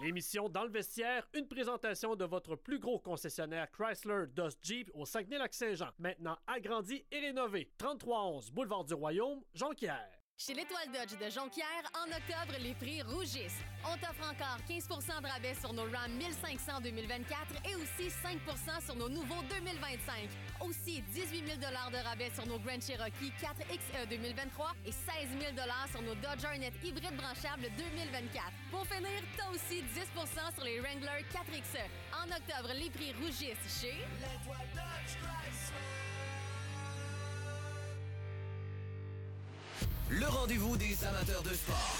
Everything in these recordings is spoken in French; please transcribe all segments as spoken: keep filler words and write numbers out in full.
L'émission Dans le vestiaire, une présentation de votre plus gros concessionnaire Chrysler Dodge Jeep au Saguenay-Lac-Saint-Jean. Maintenant agrandi et rénové. trente-trois onze Boulevard du Royaume, Jonquière. Chez l'Étoile Dodge de Jonquière, en octobre, les prix rougissent. On t'offre encore quinze pour cent de rabais sur nos Ram mille cinq cents deux mille vingt-quatre et aussi cinq pour cent sur nos nouveaux deux mille vingt-cinq. Aussi dix-huit mille dollars de rabais sur nos Grand Cherokee quatre X E deux mille vingt-trois et seize mille dollars sur nos Dodge Hornet hybride branchable deux mille vingt-quatre. Pour finir, t'as aussi dix pour cent sur les Wrangler quatre X E. En octobre, les prix rougissent chez l'Étoile Dodge Chrysler. Le rendez-vous des amateurs de sport.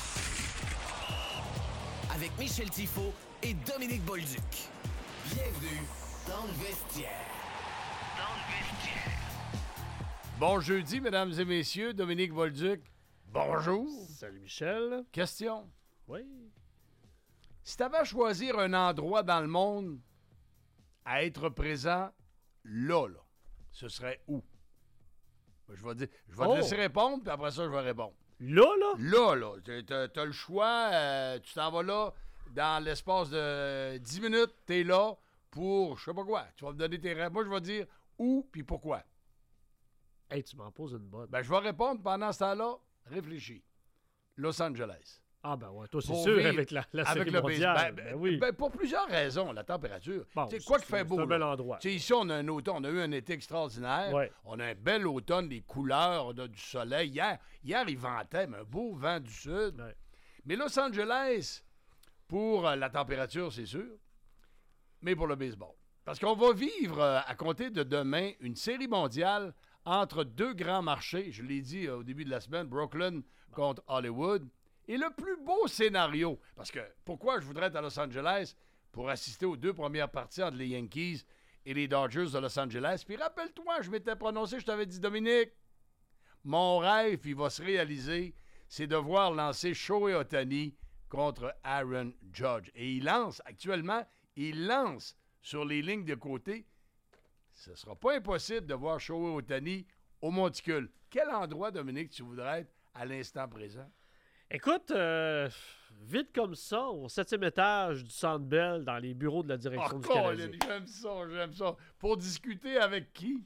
Avec Michel Tifo et Dominique Bolduc. Bienvenue dans le vestiaire. Dans le vestiaire. Bon jeudi, mesdames et messieurs. Dominique Bolduc. Bonjour. Salut Michel. Question. Oui. Si tu avais à choisir un endroit dans le monde à être présent, là, là, ce serait où? Je vais, dire, je vais oh. te laisser répondre, puis après ça, je vais répondre. Là, là? Là, là. T'as, t'as le choix. Euh, tu t'en vas là, dans l'espace de dix minutes, t'es là pour, je sais pas quoi. Tu vas me donner tes réponses. Moi, je vais dire où, puis pourquoi. Hey, tu m'en poses une bonne. Ben, je vais répondre pendant ce temps-là. Réfléchis. Los Angeles. Ah ben ouais, toi c'est Pour sûr vivre avec la, la avec série le mondiale. baseball. Ben, ben, oui. ben, pour plusieurs raisons, la température. Bon, tu sais, quoi qu'il c'est, fait beau. c'est un bel là. endroit. Tu sais, ici, on a un automne, on a eu un été extraordinaire. Ouais. On a un bel automne, des couleurs, on a du soleil. Hier, hier il ventait, mais un beau vent du sud. Ouais. Mais Los Angeles, pour euh, la température, c'est sûr, mais pour le baseball. Parce qu'on va vivre, euh, à compter de demain, une série mondiale entre deux grands marchés. Je l'ai dit euh, au début de la semaine, Brooklyn contre Hollywood. Et le plus beau scénario, parce que pourquoi je voudrais être à Los Angeles pour assister aux deux premières parties entre les Yankees et les Dodgers de Los Angeles. Puis rappelle-toi, je m'étais prononcé, je t'avais dit, Dominique, mon rêve, il va se réaliser, c'est de voir lancer Shohei Ohtani contre Aaron Judge. Et il lance, actuellement, il lance sur les lignes de côté. Ce ne sera pas impossible de voir Shohei Ohtani au monticule. Quel endroit, Dominique, tu voudrais être à l'instant présent? Écoute, euh, vite comme ça, au septième étage du Centre Bell, dans les bureaux de la direction oh, du Canadien. Colin, j'aime ça, j'aime ça. Pour discuter avec qui?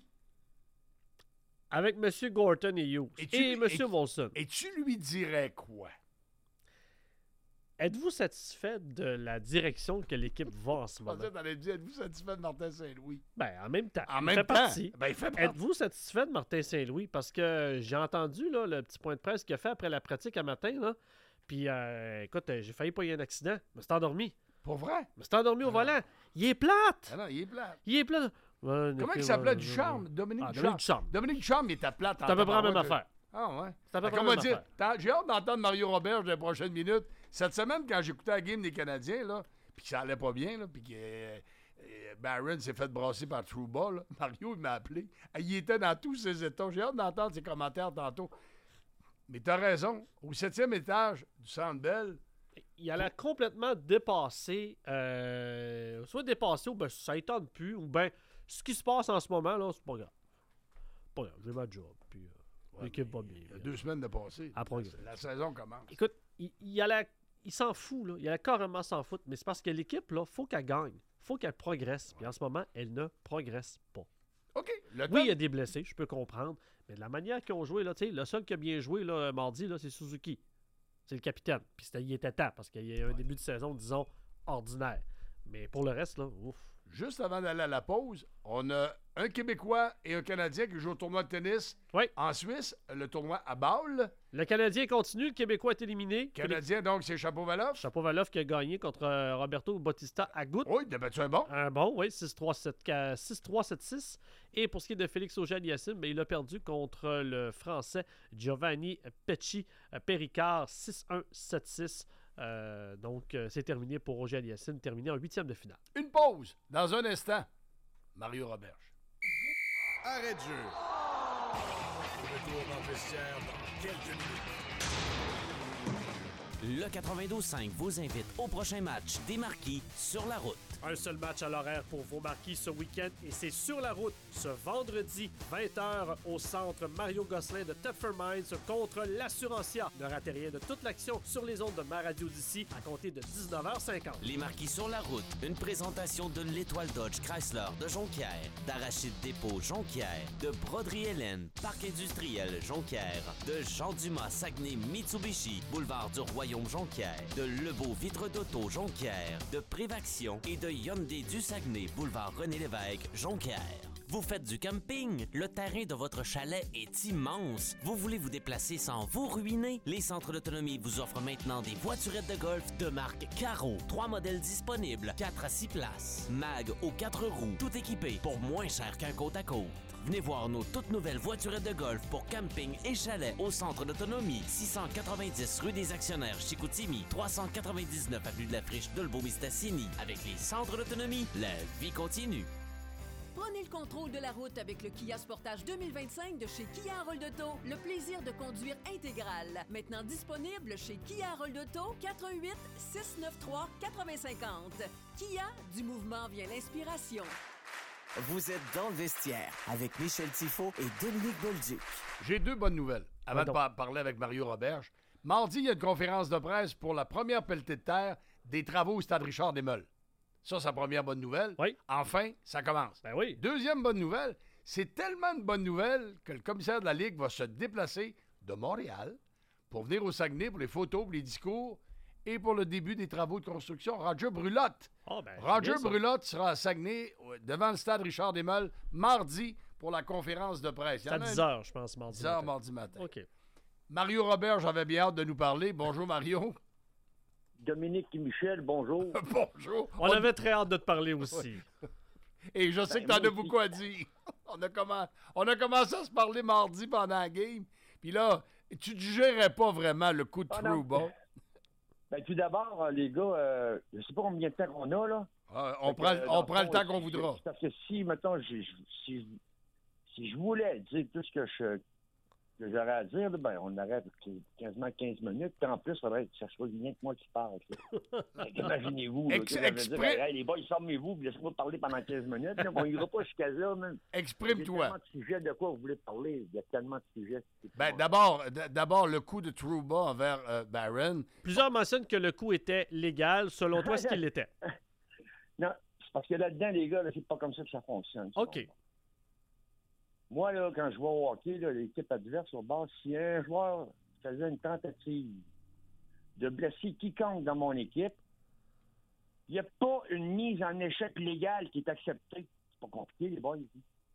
Avec M. Gorton et Hughes. Et, et M. Wilson. Et tu lui dirais quoi? Êtes-vous satisfait de la direction que l'équipe va en ce moment? Je pensais que t'allais dire, êtes-vous satisfait de Martin Saint-Louis? Ben, en même temps. En il même fait temps? Partie. Ben, il fait partie. Êtes-vous satisfait de Martin Saint-Louis? Parce que j'ai entendu là, le petit point de presse qu'il a fait après la pratique à matin. Là. Puis, euh, écoute, j'ai failli pas y avoir un accident. Je me suis endormi. Pour vrai? Je me suis endormi au volant. Il est plate! Ah non, il est plate. Il est plate. Ouais, Comment il s'appelait? Euh, Ducharme? Dominique ah, Ducharme. Dominique Ducharme. Dominique Ducharme, il était plate. C'est à peu près la même affaire. Ah ouais? C'est à peu près Comment la même dire? affaire. J'ai hâte d'entendre Mario Robert dans les prochaines minutes. Cette semaine, quand j'écoutais la game des Canadiens, là, puis que ça allait pas bien, là, puis que euh, euh, Barron s'est fait brasser par Trouba, là, Mario, il m'a appelé. Il était dans tous ses états. J'ai hâte d'entendre ses commentaires tantôt. Mais t'as raison. Au septième étage du Centre Bell, il allait complètement dépasser, euh, soit dépassé ou ben ça étonne plus, ou ben ce qui se passe en ce moment, là, c'est pas grave. Pas grave, j'ai ma job, puis euh, ouais, l'équipe va bien. Il y a deux semaines de passé. À progresser. La, la saison commence. Écoute, il, il, allait, il s'en fout, là. Il allait carrément s'en foutre, mais c'est parce que l'équipe, là, faut qu'elle gagne. Faut qu'elle progresse. Puis en ce moment, elle ne progresse pas. OK. Le oui, il y a des blessés, je peux comprendre, mais de la manière qu'ils ont joué, là, tu sais, le seul qui a bien joué là, mardi, là, c'est Suzuki. C'est le capitaine. Puis il était temps parce qu'il y a eu un ouais. début de saison, disons, ordinaire. Mais pour le reste, là, ouf. Juste avant d'aller à la pause, on a un Québécois et un Canadien qui jouent au tournoi de tennis oui. en Suisse, le tournoi à Bâle. Le Canadien continue, le Québécois est éliminé. Canadien, donc, c'est Shapovalov. Shapovalov qui a gagné contre euh, Roberto Bautista Agut. Oui, il a battu un bon. Un bon, oui, six trois sept six. Et pour ce qui est de Félix Auger-Aliassime, ben, il a perdu contre le Français Giovanni Pecci Péricard six un sept six. Euh, donc, euh, c'est terminé pour Auger-Aliassime, terminé en huitième de finale. Une pause. Dans un instant, Mario Roberge. Arrêt de jeu. Retour dans le vestiaire dans quelques minutes. Le quatre-vingt-douze cinq vous invite au prochain match des Marquis sur la route. Un seul match à l'horaire pour vos Marquis ce week-end et c'est sur la route ce vendredi vingt heures au centre Mario Gosselin de Thetford Mines contre l'Assurantia. Ne ratez rien de toute l'action sur les ondes de Ma Radio d'ici à compter de dix-neuf heures cinquante. Les Marquis sur la route, une présentation de l'Étoile Dodge Chrysler de Jonquière, d'Arachide Dépôt Jonquière, de Broderie Hélène, Parc industriel Jonquière, de Jean Dumas Saguenay Mitsubishi, Boulevard du Royaume Jonquière, de Lebeau Vitre d'Auto Jonquière, de Prévaction et de Hyundai du Saguenay, Boulevard René Lévesque Jonquière. Vous faites du camping? Le terrain de votre chalet est immense. Vous voulez vous déplacer sans vous ruiner? Les centres d'autonomie vous offrent maintenant des voiturettes de golf de marque Caro. Trois modèles disponibles, quatre à six places. Mag aux quatre roues, tout équipé pour moins cher qu'un côte à côte. Venez voir nos toutes nouvelles voiturettes de golf pour camping et chalet au centre d'autonomie. six cent quatre-vingt-dix rue des Actionnaires Chicoutimi, trois cent quatre-vingt-dix-neuf avenue de la Friche d'Olbeau-Mistassini. Avec les centres d'autonomie, la vie continue. Prenez le contrôle de la route avec le Kia Sportage deux mille vingt-cinq de chez Kia Roll d'Auto. Le plaisir de conduire intégral. Maintenant disponible chez Kia Roll d'Auto, quatre un huit, six neuf trois, quatre zéro cinq zéro. Kia, du mouvement vient l'inspiration. Vous êtes dans le vestiaire avec Michel Tifo et Dominique Bolduc. J'ai deux bonnes nouvelles. Avant de pa- parler avec Mario Roberge, mardi, il y a une conférence de presse pour la première pelletée de terre des travaux au stade Richard Desmeules. Ça, c'est la première bonne nouvelle. Oui. Enfin, ça commence. Ben oui. Deuxième bonne nouvelle, c'est tellement une bonne nouvelle que le commissaire de la Ligue va se déplacer de Montréal pour venir au Saguenay pour les photos, pour les discours et pour le début des travaux de construction. Roger Brulotte. Ah, ben, Roger bien ça. Brulotte sera à Saguenay, devant le stade Richard Desmeules, mardi pour la conférence de presse. C'est à dix heures, je pense, mardi. dix heures matin. mardi matin. OK. Mario Robert, j'avais bien hâte de nous parler. Bonjour, Mario. Dominique et Michel, bonjour. Bonjour. On avait très hâte de te parler aussi. Et je sais Ben, que t'en moi as beaucoup à dire. on, a commen- on a commencé à se parler mardi pendant la game. Puis là, tu ne digérais pas vraiment le coup de Ah, trou, non. bon. Ben, tout d'abord, euh, les gars, euh, je sais pas combien de temps qu'on a, là. Ah, on Fait que, prend, euh, on dans prend le fond, temps qu'on si- voudra. Parce que si, mettons, j'ai- si, si je voulais dire tout ce que je que j'aurais à dire, là, ben, on aurait quasiment quinze minutes. Puis en plus, il faudrait que ça soit rien que moi qui parle. là. Fait que Imaginez-vous. là, Ex- que j'avais dit, exprès- hey, les boys, formez-vous, puis laissez-moi parler pendant quinze minutes. Là. On ira pas jusqu'à là, même. Il y a Exprime-toi. tellement de sujets de quoi vous voulez parler. Il y a tellement de sujets. Ben, d'abord, d- d'abord, le coup de Trouba envers euh, Barron. Plusieurs mentionnent que le coup était légal. Selon toi, est-ce qu'il l'était? Non, c'est parce que là-dedans, les gars, là, c'est pas comme ça que ça fonctionne. ça. OK. Moi, là, quand je vois au hockey, là, l'équipe adverse au bas, si un joueur faisait une tentative de blesser quiconque dans mon équipe, il n'y a pas une mise en échec légale qui est acceptée. C'est pas compliqué, les boys.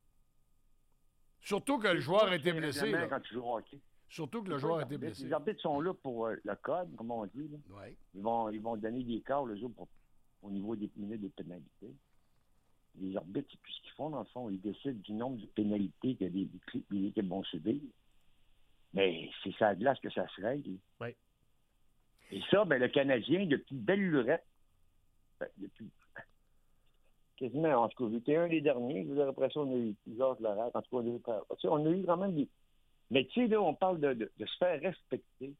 Surtout que le joueur a été C'est le blessé. règlement là. Quand tu joues au hockey. Surtout que le C'est joueur pas a été les arbitres. blessé. Les arbitres sont là pour euh, le code, comme on dit. Là. Ouais. Ils vont, ils vont donner des cas les autres pour- au niveau des minutes des pénalités. Les arbitres, c'est tout ce qu'ils font, dans le fond. Ils décident du nombre de pénalités que les, les, les équipes vont subir. Mais c'est ça à glace que ça se règle. Oui. Et ça, ben, le Canadien, depuis belle lurette, ben, depuis quasiment, en tout cas, j'étais un des derniers. Je vous après ça, on a eu plusieurs de l'horaire. En tout cas, on a eu, tu sais, on a eu quand même des. Mais tu sais, là, on parle de, de, de se faire respecter.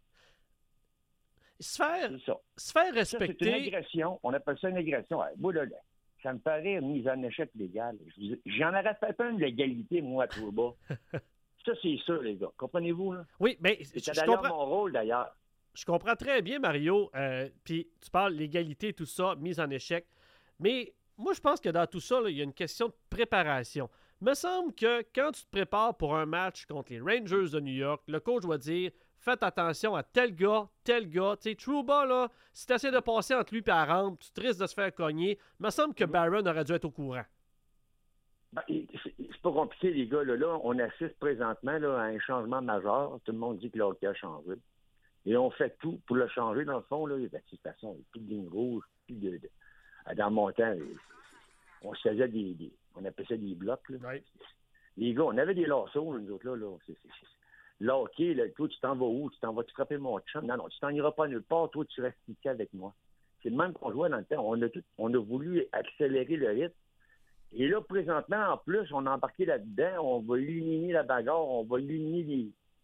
Se faire, C'est ça. se faire Ça, c'est une respecter. agression. On appelle ça une agression. Ouais, moi, là, là, ça me paraît une mise en échec légale. Je vous ai- J'en aurais fait pas une légalité, moi, à tout bas. Ça, c'est sûr, les gars. Comprenez-vous, là? Oui, mais je, C'est je d'ailleurs comprends, mon rôle, d'ailleurs. je comprends très bien, Mario. euh, Puis tu parles l'égalité, tout ça, mise en échec. Mais moi, je pense que dans tout ça, là, il y a une question de préparation. Il me semble que quand tu te prépares pour un match contre les Rangers de New York, le coach doit dire faites attention à tel gars, tel gars. Tu sais, Trouba, là, si tu essaies de passer entre lui et la rampe, tu risques de se faire cogner. Il me semble que Barron aurait dû être au courant. Ben, c'est c'est pas compliqué, les gars. Là, là, on assiste présentement là, à un changement majeur. Tout le monde dit que le hockey a changé. Et on fait tout pour le changer, dans le fond. Là. Ben, de toute façon, il n'y a plus de ligne rouge. Plus de, de- Dans mon temps, on se faisait des, des- On appelait ça des blocs. Là. Oui. Les gars, on avait des lassos, nous autres, là. là. C'est, c'est, c'est... Le hockey, là, toi, tu t'en vas où? Tu t'en vas te frapper mon chum? Non, non, tu t'en iras pas nulle part. Toi, tu restes ici avec moi. C'est le même qu'on jouait dans le temps. On a, tout, on a voulu accélérer le rythme. Et là, présentement, en plus, on a embarqué là-dedans. On va éliminer la bagarre. On va éliminer les,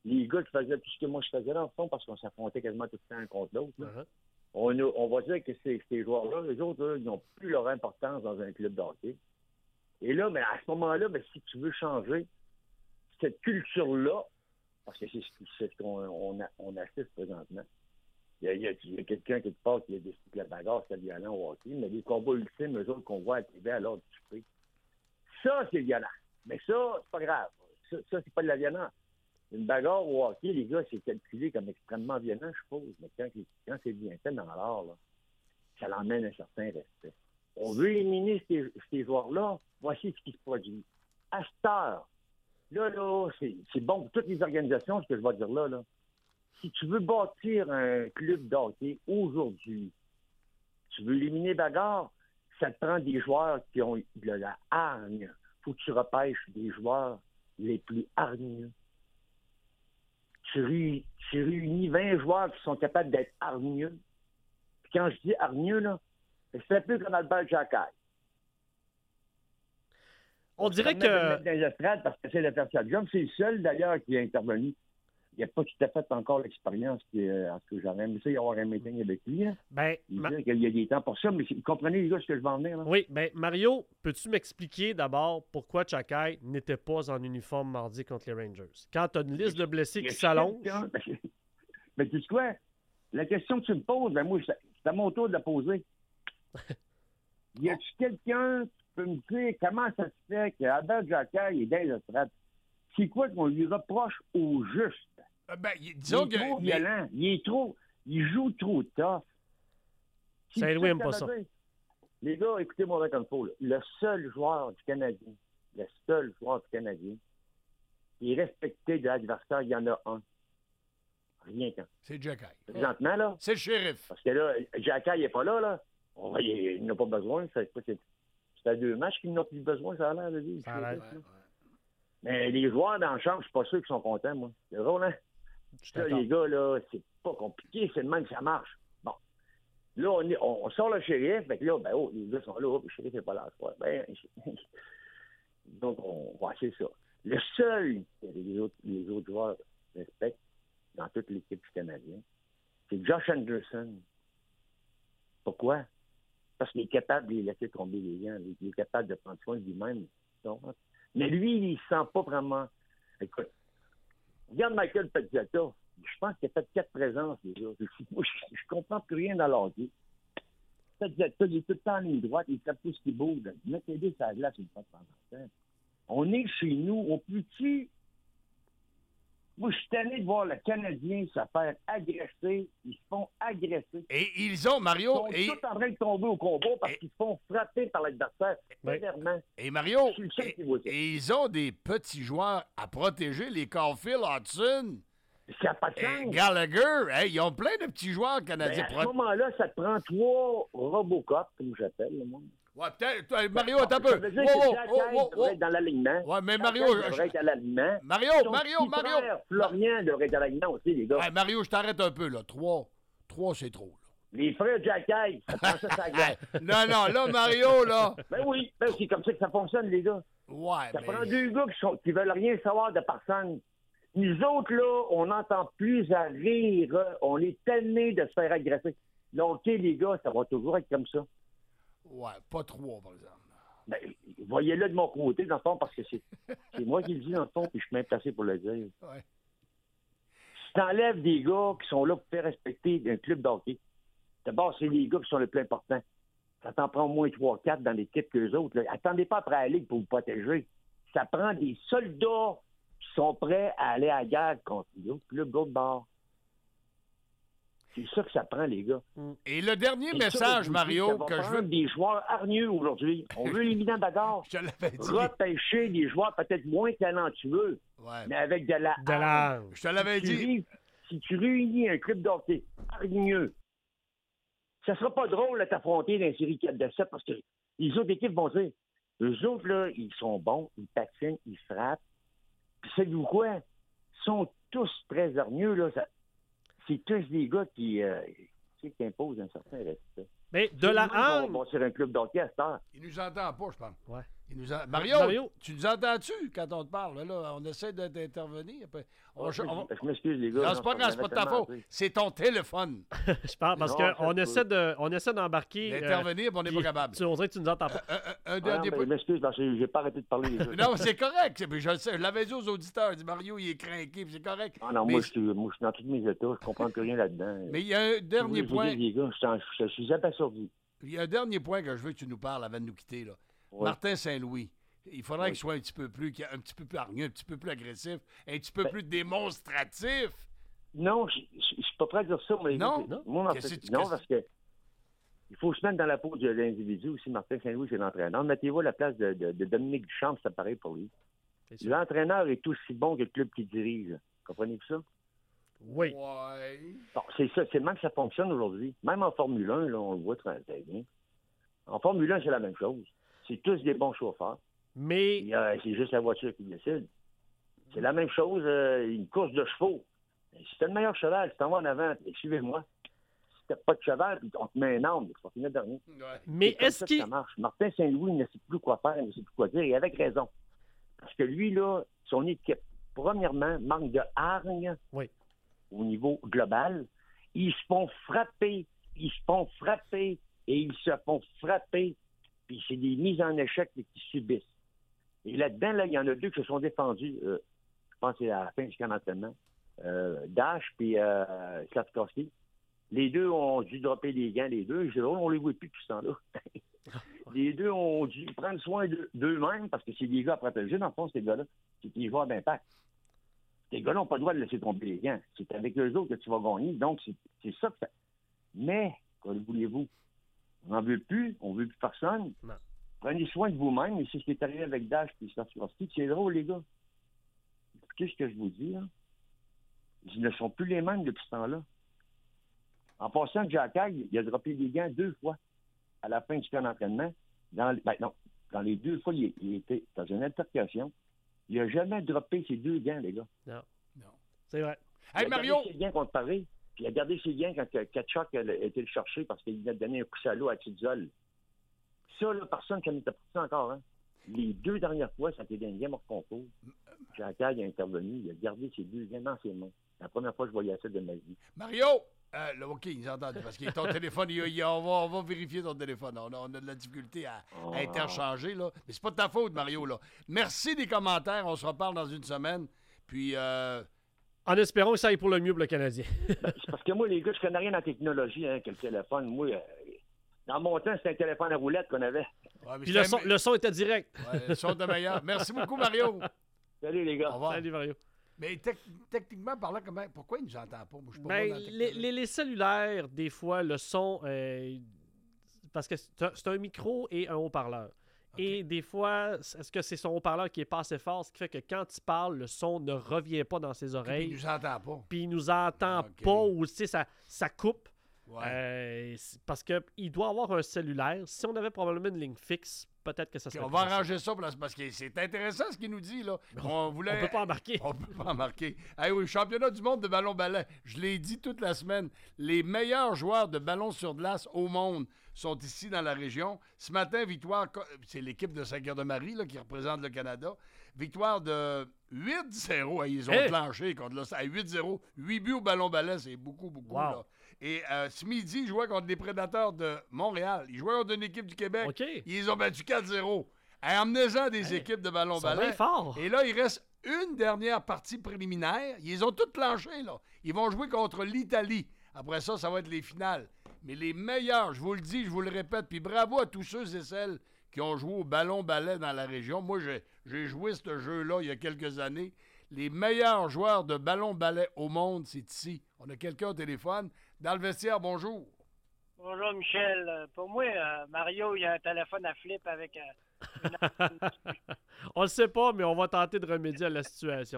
les gars qui faisaient tout ce que moi je faisais dans le fond, parce qu'on s'affrontait quasiment tout le temps un contre l'autre, là. Uh-huh. on, a- on va dire que ces, ces joueurs-là, les autres, là, ils n'ont plus leur importance dans un club de hockey. Et là, mais à ce moment-là, ben, si tu veux changer cette culture-là, parce que c'est ce qui- c'est ce qu'on on, a- on assiste présentement. Il y a, il y a- il y a quelqu'un qui te parle qui a décidé que la bagarre, c'est violent au hockey, mais les combats ultimes, eux autres, qu'on voit à la T V à l'heure du souper, ça, c'est violent. Mais ça, c'est pas grave. Ça, ça, c'est pas de la violence. Une bagarre au hockey, les gars, c'est calculé comme extrêmement violent, je suppose. Mais quand, quand c'est bien fait dans l'art, là, ça l'emmène un certain respect. On veut éliminer ces, ces joueurs-là. Voici ce qui se produit. À cette heure, là, là, c'est c'est bon pour toutes les organisations, ce que je vais dire là, là. Si tu veux bâtir un club de hockey aujourd'hui, tu veux éliminer bagarre, ça te prend des joueurs qui ont de la hargne. Faut que tu repêches des joueurs les plus hargneux. Tu, ré- tu réunis vingt joueurs qui sont capables d'être hargneux. Puis quand je dis hargneux, là, c'est un peu comme Albert Jacquet. On dirait se permet de le que. mettre dans les estrades parce que c'est de faire sa job. C'est le seul, d'ailleurs, qui est intervenu. Il n'a pas tout à fait encore l'expérience qui, euh, en ce que j'aurais aimé ça, y avoir un meeting avec lui. Hein. Ben, Il Ma- dit qu'il y a des temps pour ça, mais c'est- vous comprenez, les gars, ce que je vais en venir, là? oui, ben Mario, peux-tu m'expliquer d'abord pourquoi Chakai n'était pas en uniforme mardi contre les Rangers? Quand tu as une liste de blessés Il y a qui s'allonge. quelqu'un- Mais tu sais quoi? La question que tu me poses, ben moi, c'est c'est à mon tour de la poser. Y a-tu quelqu'un qui peut me dire comment ça se fait qu'Albert Jacquet est dans les estrades? C'est quoi qu'on lui reproche au juste? Euh, Ben, y- Il disons est que. trop mais- violent. Il est trop... Il joue trop tough. C'est Saint-Louis ça aime que pas ça ça. veut dire. Les gars, écoutez-moi comme il faut. là. Le seul joueur du Canadien, le seul joueur du Canadien qui est respecté de l'adversaire, il y en a un. Rien qu'un. C'est Jacky. Présentement, là, C'est le shérif. parce que là, Jacquet, il n'est pas là, là. On va- il il n'a pas besoin. C'est c'est- c'est à deux matchs qu'il n'a plus besoin, ça a l'air de dire. Ça a l'air. là. Mais les joueurs dans le champ, je suis pas sûr qu'ils sont contents, moi. C'est drôle, hein? Je suis Ça, d'accord. les gars, là, c'est pas compliqué, c'est le même que ça marche. Bon. Là, on, est- on, on sort le shérif, fait que là, ben, oh, les gars sont là, oh, le shérif n'est pas là. Ouais, ben, donc, on va c'est ça. Le seul que les autres, les autres joueurs respectent dans toute l'équipe du Canadien, c'est Josh Anderson. Pourquoi? Parce qu'il est capable de les laisser tomber les gants. Il est capable de prendre soin de lui-même. Donc, mais lui, il ne sent pas vraiment. Écoute, regarde Michael Pezzetta. Je pense qu'il a fait quatre présences, les gars. Moi, je, je comprends plus rien dans l'ordi. Pezzetta, il est tout le temps en ligne droite, il fait tout ce qu'il bouge. Mettez-les sur la glace une fois de temps en temps. On est chez nous, on peut-tu... Moi, je suis tanné de voir le Canadien se faire agresser. Ils se font agresser. Et ils ont, Ils Mario, sont et, tous en train de tomber au combat parce et- qu'ils se font frapper par l'adversaire. Oui. Sévèrement. et Mario, Je suis le seul et, qui voit ça. et ils ont des petits joueurs à protéger, les Caulfield, Hudson, Ça n'a pas de et sens. Gallagher. Hey, ils ont plein de petits joueurs Ben, canadiens. à ce pro- moment-là, ça te prend trois Robocop, comme j'appelle le monde. Ouais, peut-être. toi, Mario, attends un Ça peu. veut dire Wow, que wow, Jack wow, Hyde wow, devrait wow. être dans l'alignement. Ouais, mais Jack Mario, Hyde je- devrait être à l'alignement. Mario, Son Mario, petit Mario. frère, Florian devrait être à l'alignement aussi, les gars. Ouais, Mario, je t'arrête un peu, là. Trois. Trois, c'est trop, Les frères Jack Hyde, ça prend ça sur la là. glace. non, non, là, Mario, là. Ben oui, ben c'est comme ça que ça fonctionne, les gars. Ouais, Ça mais... prend deux gars qui, sont, qui veulent rien savoir de personne. Nous autres, là, on n'entend plus à rire. On est tannés de se faire agresser. Donc, OK, les gars, ça va toujours être comme ça. Ouais, pas trois, par exemple. Ben, voyez-le de mon côté, dans le fond, parce que c'est, c'est moi qui le dis, dans le fond, puis je suis même placé pour le dire. Ouais. Si t'enlèves des gars qui sont là pour faire respecter un club d'hockey, d'abord, c'est les gars qui sont les plus importants. Ça t'en prend au moins trois quatre dans l'équipe qu'eux autres. Là. Attendez pas après la Ligue pour vous protéger. Ça prend des soldats qui sont prêts à aller à la guerre contre l'autre club d'autre bord. C'est ça que ça prend, les gars. Et le dernier Et ça, message, je vous dis, Mario, ça va que je prendre veux... des joueurs hargneux aujourd'hui. On veut éliminer la bagarre. Je te l'avais dit. Repêcher des joueurs peut-être moins talentueux, Ouais. mais avec de la De la. Je te l'avais Si tu dit. ré- Si tu réunis un club d'hockey hargneux, ça sera pas drôle de t'affronter dans une série quatre de sept parce que les autres équipes vont dire eux autres, là, ils sont bons, ils patinent, ils frappent. Puis savez-vous quoi? Ils sont tous très hargneux, là. Ça- c'est tous des gars qui, euh, tu sais, qui imposent un certain respect. Mais de la On hargne. va sur un club d'hockey à cette heure. Il nous entend pas, je pense. Ouais. Il nous a... Mario, Mario, tu nous entends-tu quand on te parle? Là, on essaie de- d'intervenir. Après, on va- Je on va- je m'excuse, les gars. Non, non, c'est pas ça grave, c'est pas de ta m'avait faute. tellement appris. C'est ton téléphone je parle parce Non, qu'on ça essaie peut. de, on essaie d'embarquer. euh, d'intervenir, puis on n'est puis pas capable. Tu, on dirait que tu nous entends pas. Un, un- un Ah, dernier non, ben, point. je m'excuse parce que j'ai pas arrêté de parler, les gars. Non, c'est correct. c'est- Je le sais. Je l'avais dit aux auditeurs. Je dis Mario, il est craqué, puis c'est correct. Ah non, Mais- moi, je suis, moi, je suis dans tous mes états. Je comprends plus rien là-dedans. Mais il y a un dernier Je vous point. dis, les gars, je suis en- je suis abasourdi. Il y a un dernier point que je veux que tu nous parles avant de nous quitter. Là. Ouais. Martin Saint-Louis. Il faudrait Oui. qu'il soit un petit peu plus, qu'il- un petit peu plus hargneux, un petit peu plus agressif, un petit peu Ben- plus démonstratif. Non, je je- je suis pas prêt à dire ça, mais Non? écoute, moi, en Qu'est-ce fait, que tu- non, qu'est-ce- parce que il faut se mettre dans la peau de l'individu aussi. Martin Saint-Louis, c'est l'entraîneur. Mettez-vous à la place de, de- de Dominique Duchamp, c'est pareil pour lui. C'est sûr. L'entraîneur est aussi bon que le club qui dirige. Comprenez-vous ça? Oui. Ouais. Bon, c'est ça, c'est même que ça fonctionne aujourd'hui. Même en Formule un, là, on le voit très très bien. En Formule un, c'est la même chose. C'est tous des bons chauffeurs. Mais Il y a- C'est juste la voiture qui décide. C'est la même chose, euh, une course de chevaux. Si t'as le meilleur cheval, tu t'en vas en avant, puis suivez-moi. Si t'as pas de cheval, puis on te met un arme, tu vas finir dernier. Ouais. mais C'est comme est-ce ça que qu'il ça marche. Martin Saint-Louis ne sait plus quoi faire, il ne sait plus quoi dire, et avec raison. Parce que lui, là, son équipe, premièrement, manque de hargne Oui. au niveau global. Ils se font frapper, ils se font frapper, et ils se font frapper, puis c'est des mises en échec qu'ils subissent. Et là-dedans, là, il y en a deux qui se sont défendus, euh, je pense que c'est à la fin du camp d'entraînement, euh, Dash puis euh, Slavkovski. Les deux ont dû dropper les gants, les deux. Je dis, oh, on les voit plus depuis ce temps-là. Les deux ont dû prendre soin d'eux- d'eux-mêmes parce que c'est des gars à protéger, dans le fond, ces gars-là. C'est des joueurs d'impact. Ces gars-là n'ont pas le droit de laisser tomber les gants. C'est avec eux autres que tu vas gagner. Donc, c'est c'est ça que ça... Mais, que voulez-vous? On n'en veut plus. On ne veut plus personne. Non. Prenez soin de vous-même. Et c'est ce qui est arrivé avec Dash et Slavkovski. C'est drôle, les gars. Écoutez ce que je vous dis, là. Ils ne sont plus les mêmes depuis ce temps-là. En passant, Jack Hagg, il a droppé des gants deux fois à la fin du camp d'entraînement. Dans, ben non, dans les deux fois, il, il était dans une altercation. Il n'a jamais droppé ses deux gants, les gars. Non. Non. C'est vrai. Hey, il a Mario! gardé ses gants contre Paris, puis il a gardé ses gants quand euh, Kachuk a a été le chercher parce qu'il a donné un coup à l'eau à Tizol. Ça, là, personne ne connaît pas ça encore. Hein. Les deux dernières fois, ça a été des games hors concours. Jack Hagg a intervenu, il a gardé ses deux gants dans ses mains. La première fois que je voyais ça de ma vie. Mario! Euh, là, OK, ils entendent parce que ton téléphone, il, il- on, va, on va vérifier ton téléphone. On a, on a de la difficulté à, à interchanger, là. Mais c'est pas de ta faute, Mario, là. Merci des commentaires. On se reparle dans une semaine. Puis, euh, En espérant que ça aille pour le mieux pour le Canadien. Ben, c'est parce que moi, les gars, je connais rien en technologie, hein, que le téléphone. Moi, euh, dans mon temps, c'était un téléphone à roulette qu'on avait. ouais, mais Puis c'est le un- son, le son était direct. ouais, le son de meilleur. Merci beaucoup, Mario. Salut, les gars. Au revoir. Salut Mario. Mais tec- techniquement parlant, comment, pourquoi il nous entend pas? Moi, je suis pas Ben, bon dans la les, technologie. les- les cellulaires, des fois, le son. euh, parce que c'est un, c'est un micro et un haut-parleur. Et des fois, est-ce que c'est son haut-parleur qui est pas assez fort, ce qui fait que quand il parle, le son ne revient pas dans ses Puis il oreilles, nous entend pas. puis il nous entend Ok. pas, ou tu sais, ça, ça coupe. Ouais. Euh, c'est- parce qu'il doit avoir un cellulaire. Si on avait probablement une ligne fixe, peut-être que ça Puis serait on va plus facile. arranger ça pour la- parce que c'est intéressant ce qu'il nous dit, là. On voulait... On peut pas embarquer. On peut pas embarquer. Hey, oui, championnat du monde de ballon-ballet. Je l'ai dit toute la semaine. Les meilleurs joueurs de ballon sur glace au monde sont ici dans la région. Ce matin, victoire, co- c'est l'équipe de Saint-Cœur-de-Marie là, qui représente le Canada. Victoire de huit zéro. Hey, ils ont Hey! planché contre l'Os- à huit zéro. huit buts au ballon-ballet, c'est beaucoup, beaucoup. Wow. Là. Et euh, ce midi, ils jouaient contre les Prédateurs de Montréal. Ils jouaient contre une équipe du Québec. OK. Ils ont battu quatre zéro. Hey, emmenez-en des équipes de Ils sont ballon-ballet. bien forts. Et là, il reste une dernière partie préliminaire. Ils ont toutes planché, là. Ils vont jouer contre l'Italie. Après ça, ça va être les finales. Mais les meilleurs, je vous le dis, je vous le répète, puis bravo à tous ceux et celles qui ont joué au ballon-ballet dans la région. Moi, j'ai, j'ai joué ce jeu-là il y a quelques années. Les meilleurs joueurs de ballon-ballet au monde, c'est ici. On a quelqu'un au téléphone. Dans le vestiaire, bonjour. Bonjour Michel. Euh, Pour moi, euh, Mario, il y a un téléphone à flip avec euh, On le sait pas, mais on va tenter de remédier à la situation.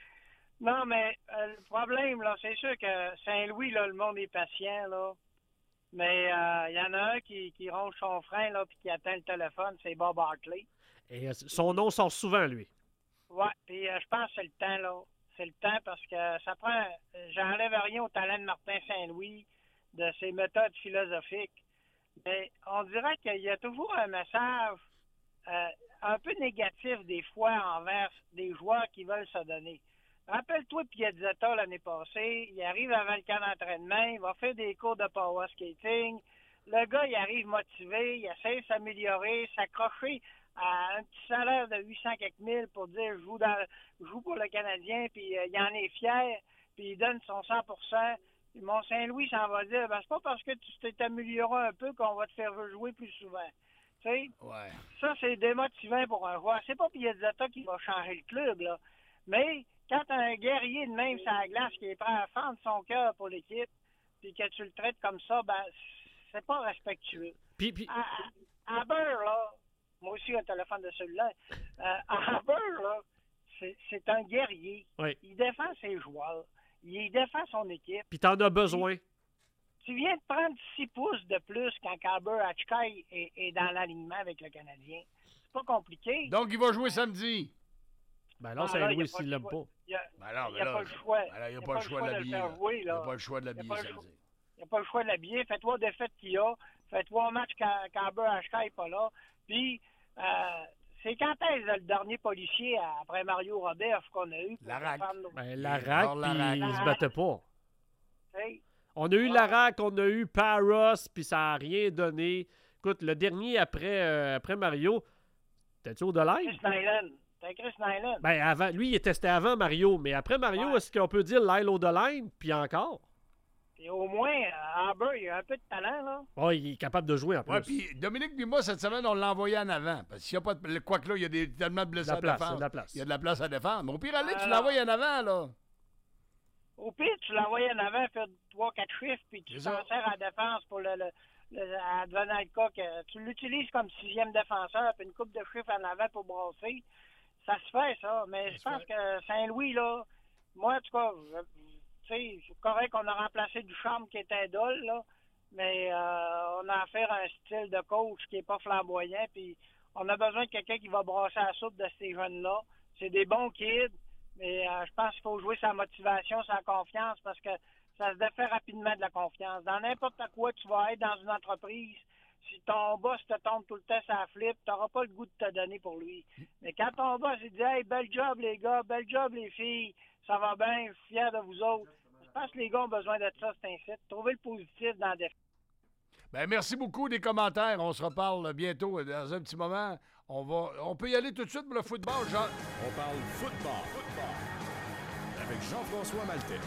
Non, mais euh, le problème, là, c'est sûr que Saint-Louis, là, le monde est patient, là. Mais euh, il y en a un qui, qui ronge son frein, là, puis qui atteint le téléphone, c'est Bob Hartley. Et euh, son nom sort souvent, lui. Ouais, puis euh, je pense que c'est le temps, là. C'est le temps parce que ça prend... J'enlève rien au talent de Martin Saint-Louis, de ses méthodes philosophiques. Mais on dirait qu'il y a toujours un message euh, un peu négatif des fois envers des joueurs qui veulent se donner. Rappelle-toi Piazzetta l'année passée, il arrive avant le camp d'entraînement, il va faire des cours de power skating. Le gars, il arrive motivé, il essaie de s'améliorer, s'accrocher à un petit salaire de huit cents quelques mille pour dire je joue, dans, je joue pour le Canadien, puis euh, il en est fier, puis il donne son cent pour cent. Puis Mont-Saint-Louis s'en va dire, ben, c'est pas parce que tu t'es amélioré un peu qu'on va te faire jouer plus souvent. Tu sais, Ouais. ça, c'est démotivant pour un joueur. C'est pas Piazzetta qui va changer le club, là. Mais quand t'as un guerrier de même sur la glace qui est prêt à fendre son cœur pour l'équipe, puis que tu le traites comme ça, ben, c'est pas respectueux. Puis, puis... À, à Beurre, là, moi aussi, un téléphone de celui-là, euh, à Beurre, là, c'est, c'est un guerrier. Oui. Il défend ses joueurs. Il défend son équipe. Puis t'en as besoin. Tu viens de prendre six pouces de plus quand Carber Hatchkai est, est dans l'alignement avec le Canadien. C'est pas compliqué. Donc, il va jouer samedi. Ben non, Ah, c'est là, Louis il y a pas s'il le l'aime choix. pas. Il n'y a, Ben non, il mais y a là, pas le choix. ben là, il n'y a Il y pas le choix de le l'habiller. faire là. jouer, Il n'y a là. pas le choix de Il y a l'habiller pas le samedi. choix. Il n'y a pas le choix de l'habiller. Fais trois défaites qu'il y a. Fais trois matchs quand Carber Hatchkai n'est pas là. Puis, euh, c'est quand est-ce le dernier policier après Mario Robert qu'on a eu pour Larac. défendre nos- Ben, Larac, Hors Larac. puis il se battait pas. Tu sais, On a eu Ah. Larac, on a eu Paros, puis ça n'a rien donné. Écoute, le dernier après, euh, après Mario, t'es-tu au de line? Chris Nyland. T'as Chris Nyland. Ben, avant, lui, il était testé avant Mario, mais après Mario, Ouais. est-ce qu'on peut dire Lyle au de line, puis encore? Et au moins, euh, Harbour, il a un peu de talent, là. Oh, il est capable de jouer en plus. Ouais, puis Dominique puis moi, cette semaine, on l'a envoyé en avant. Parce qu'il n'y a pas de. Quoique là, il y a des, tellement de blessés De la à place, défendre. de la place. Il y a de la place à défendre. Mais au pire, allez, tu Alors. l'envoies en avant, là. Au pire, tu l'envoies en avant, faire trois quatre chiffres, puis tu C'est t'en ça. sers à la défense pour le, le, le à Donald Cook. Euh, Tu l'utilises comme sixième défenseur, puis une coupe de chiffres en avant pour brasser. Ça se fait, ça. Mais je pense que Saint-Louis, là, moi, en tout cas, je- tu sais, c'est correct qu'on a remplacé Ducharme qui était dole, là, mais euh, on a affaire à un style de coach qui est pas flamboyant, puis on a besoin de quelqu'un qui va brasser la soupe de ces jeunes-là. C'est des bons kids, mais euh, je pense qu'il faut jouer sa motivation, sa confiance, parce que ça se défait rapidement de la confiance. Dans n'importe quoi, tu vas être dans une entreprise, si ton boss te tombe tout le temps sur la flip, tu n'auras pas le goût de te donner pour lui. Mais quand ton boss il dit « Hey, bel job les gars, bel job les filles, ça va bien, je suis fier de vous autres », je pense que les gars ont besoin de ça, c'est un site. Trouver le positif dans la défaite. Ben, merci beaucoup des commentaires. On se reparle bientôt. Dans un petit moment, on va. On peut y aller tout de suite pour le football, Jean. On parle football. Football. Avec Jean-François Maltais.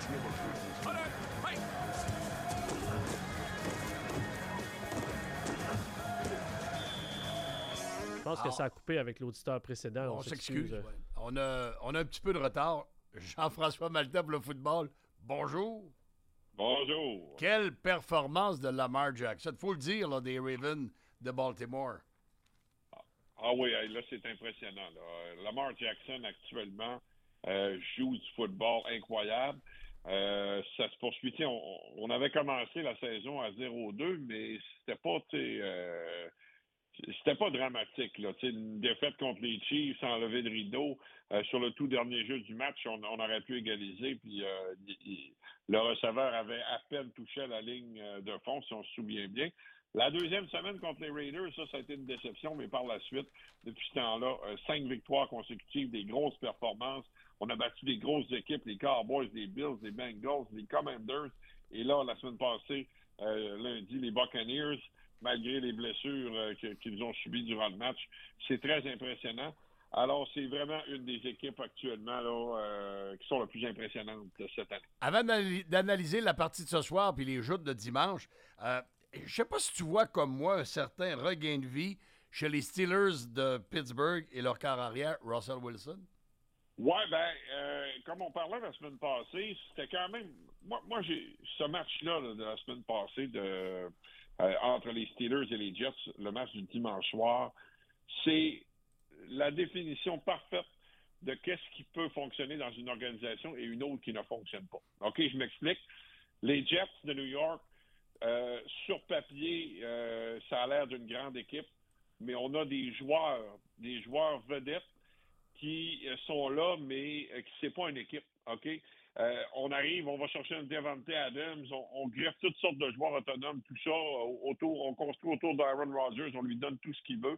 Je pense que ça a coupé avec l'auditeur précédent. On s'excuse. ouais. On, a, on a un petit peu de retard. Jean-François Maltais pour le football. Bonjour. Bonjour. Quelle performance de Lamar Jackson. Faut le dire, là, des Ravens de Baltimore. Ah oui, hey, là, c'est impressionnant. Là. Euh, Lamar Jackson, actuellement, euh, joue du football incroyable. Euh, ça se poursuit. Tiens, on, on avait commencé la saison à zéro deux, mais c'était pas, tu sais, euh, c'était pas dramatique. Là. Tu sais, une défaite contre les Chiefs sans lever de rideau. Euh, sur le tout dernier jeu du match, on, on aurait pu égaliser. Puis euh, il, il, le receveur avait à peine touché la ligne de fond, si on se souvient bien. La deuxième semaine contre les Raiders, ça, ça a été une déception, mais par la suite, depuis ce temps-là, euh, cinq victoires consécutives, des grosses performances. On a battu des grosses équipes, les Cowboys, les Bills, les Bengals, les Commanders. Et là, la semaine passée, euh, lundi, les Buccaneers, malgré les blessures euh, que, qu'ils ont subies durant le match. C'est très impressionnant. Alors, c'est vraiment une des équipes actuellement là, euh, qui sont les plus impressionnantes de cette année. Avant d'analyser la partie de ce soir puis les joutes de dimanche, euh, je sais pas si tu vois comme moi un certain regain de vie chez les Steelers de Pittsburgh et leur quart arrière, Russell Wilson. Oui, ben, euh, comme on parlait la semaine passée, c'était quand même... Moi, moi j'ai ce match-là là, de la semaine passée de, euh, entre les Steelers et les Jets, le match du dimanche soir, c'est la définition parfaite de qu'est-ce qui peut fonctionner dans une organisation et une autre qui ne fonctionne pas. OK, je m'explique. Les Jets de New York, euh, sur papier, euh, ça a l'air d'une grande équipe, mais on a des joueurs, des joueurs vedettes qui sont là, mais euh, qui c'est pas une équipe. OK? Euh, on arrive, on va chercher un Devante Adams, on, on greffe toutes sortes de joueurs autonomes, tout ça, autour, on construit autour d'Aaron Rodgers, on lui donne tout ce qu'il veut.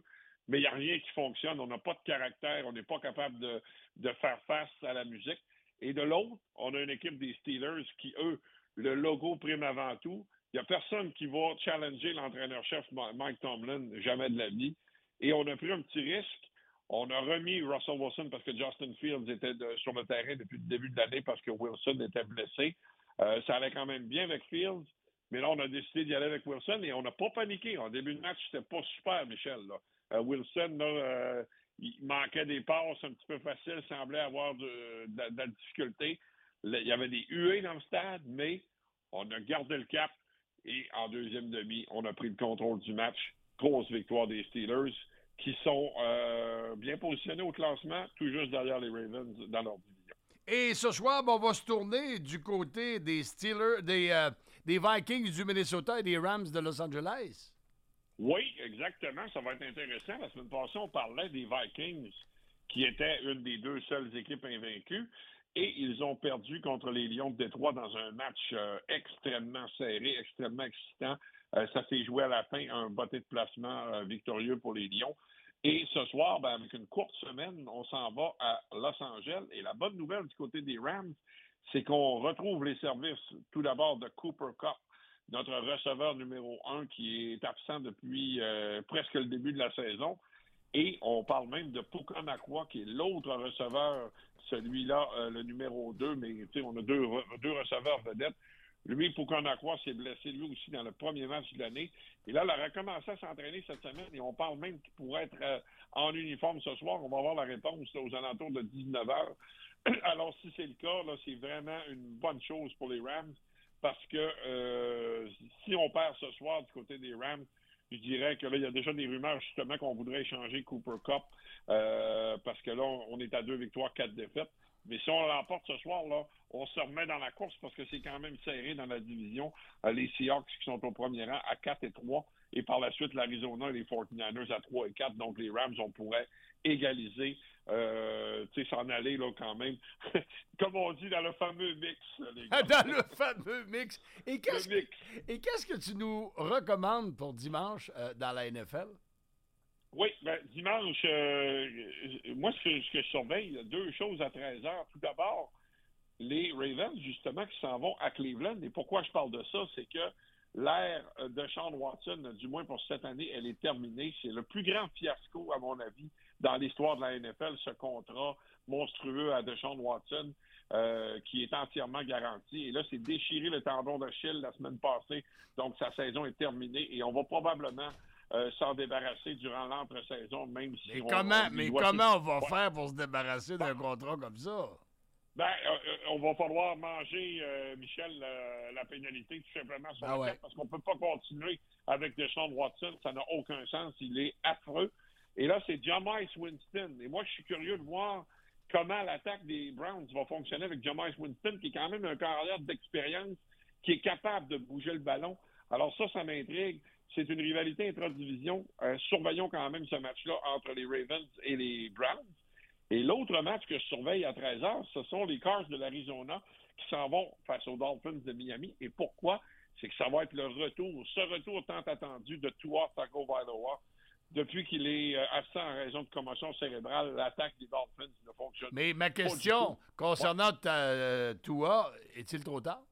mais il n'y a rien qui fonctionne. On n'a pas de caractère, on n'est pas capable de, de faire face à la musique. Et de l'autre, on a une équipe des Steelers qui, eux, le logo prime avant tout. Il n'y a personne qui va challenger l'entraîneur-chef Mike Tomlin, jamais de la vie. Et on a pris un petit risque. On a remis Russell Wilson parce que Justin Fields était de, sur le terrain depuis le début de l'année parce que Wilson était blessé. Euh, ça allait quand même bien avec Fields, mais là, on a décidé d'y aller avec Wilson et on n'a pas paniqué. En début de match, c'était pas super, Michel. Là. Euh, Wilson, là, euh, il manquait des passes un petit peu faciles, semblait avoir de, de, de la difficulté. Là, il y avait des huées dans le stade, mais on a gardé le cap et en deuxième demi, on a pris le contrôle du match. Grosse victoire des Steelers qui sont euh, bien positionnés au classement, tout juste derrière les Ravens dans leur division. Et ce soir, on va se tourner du côté des Steelers, des, euh, des Vikings du Minnesota et des Rams de Los Angeles. Oui, exactement. Ça va être intéressant. La semaine passée, on parlait des Vikings qui étaient une des deux seules équipes invaincues et ils ont perdu contre les Lions de Détroit dans un match euh, extrêmement serré, extrêmement excitant. Euh, ça s'est joué à la fin, un botté de placement euh, victorieux pour les Lions. Et ce soir, ben, avec une courte semaine, on s'en va à Los Angeles. Et la bonne nouvelle du côté des Rams, c'est qu'on retrouve les services tout d'abord de Cooper Kupp, notre receveur numéro un qui est absent depuis euh, presque le début de la saison. Et on parle même de Puka Nacua, qui est l'autre receveur, celui-là, euh, le numéro deux, mais on a deux, deux receveurs vedettes. Lui, Puka Nacua s'est blessé lui aussi dans le premier match de l'année. Et là, il a recommencé à s'entraîner cette semaine et on parle même qu'il pourrait être euh, en uniforme ce soir. On va avoir la réponse là, aux alentours de dix-neuf heures. Alors, si c'est le cas, là, c'est vraiment une bonne chose pour les Rams parce que euh, si on perd ce soir du côté des Rams, je dirais que là, il y a déjà des rumeurs justement qu'on voudrait échanger Cooper Kupp euh, parce que là, on est à deux victoires, quatre défaites. Mais si on l'emporte ce soir, là, on se remet dans la course parce que c'est quand même serré dans la division. Euh, les Seahawks qui sont au premier rang à quatre et trois et par la suite l'Arizona et les forty-niners à trois et quatre. Donc les Rams, on pourrait égaliser, euh, tu sais, s'en aller là quand même, comme on dit dans le fameux mix. Les gars. Dans le fameux mix. Et qu'est-ce, mix. Et qu'est-ce que tu nous recommandes pour dimanche euh, dans la N F L? Oui, ben, dimanche, euh, moi, ce que, ce que je surveille, deux choses à treize heures. Tout d'abord, les Ravens, justement, qui s'en vont à Cleveland. Et pourquoi je parle de ça? C'est que l'ère de Sean Watson, du moins pour cette année, elle est terminée. C'est le plus grand fiasco, à mon avis, dans l'histoire de la N F L, ce contrat monstrueux à Deshaun Watson, euh, qui est entièrement garanti. Et là, c'est déchiré le tendon d'Achille la semaine passée. Donc, sa saison est terminée. Et on va probablement... Euh, s'en débarrasser durant l'entre-saison, même si mais on... Comment, on mais doit comment tout... on va ouais. faire pour se débarrasser d'un contrat comme ça? Ben, euh, on va falloir manger, euh, Michel, euh, la pénalité tout simplement sur ah la ouais. tête, parce qu'on peut pas continuer avec Deshaun Watson. Ça n'a aucun sens. Il est affreux. Et là, c'est Jameis Winston. Et moi, je suis curieux de voir comment l'attaque des Browns va fonctionner avec Jameis Winston, qui est quand même un carrière d'expérience, qui est capable de bouger le ballon. Alors ça, ça m'intrigue. C'est une rivalité intra-division. Euh, surveillons quand même ce match-là entre les Ravens et les Browns. Et l'autre match que je surveille à treize heures, ce sont les Cards de l'Arizona qui s'en vont face aux Dolphins de Miami. Et pourquoi? C'est que ça va être le retour, ce retour tant attendu de Tua Tagovailoa. Depuis qu'il est absent en raison de commotion cérébrale, l'attaque des Dolphins ne fonctionne pas. Mais ma question concernant ouais. ta, euh, Tua, est-il trop tard?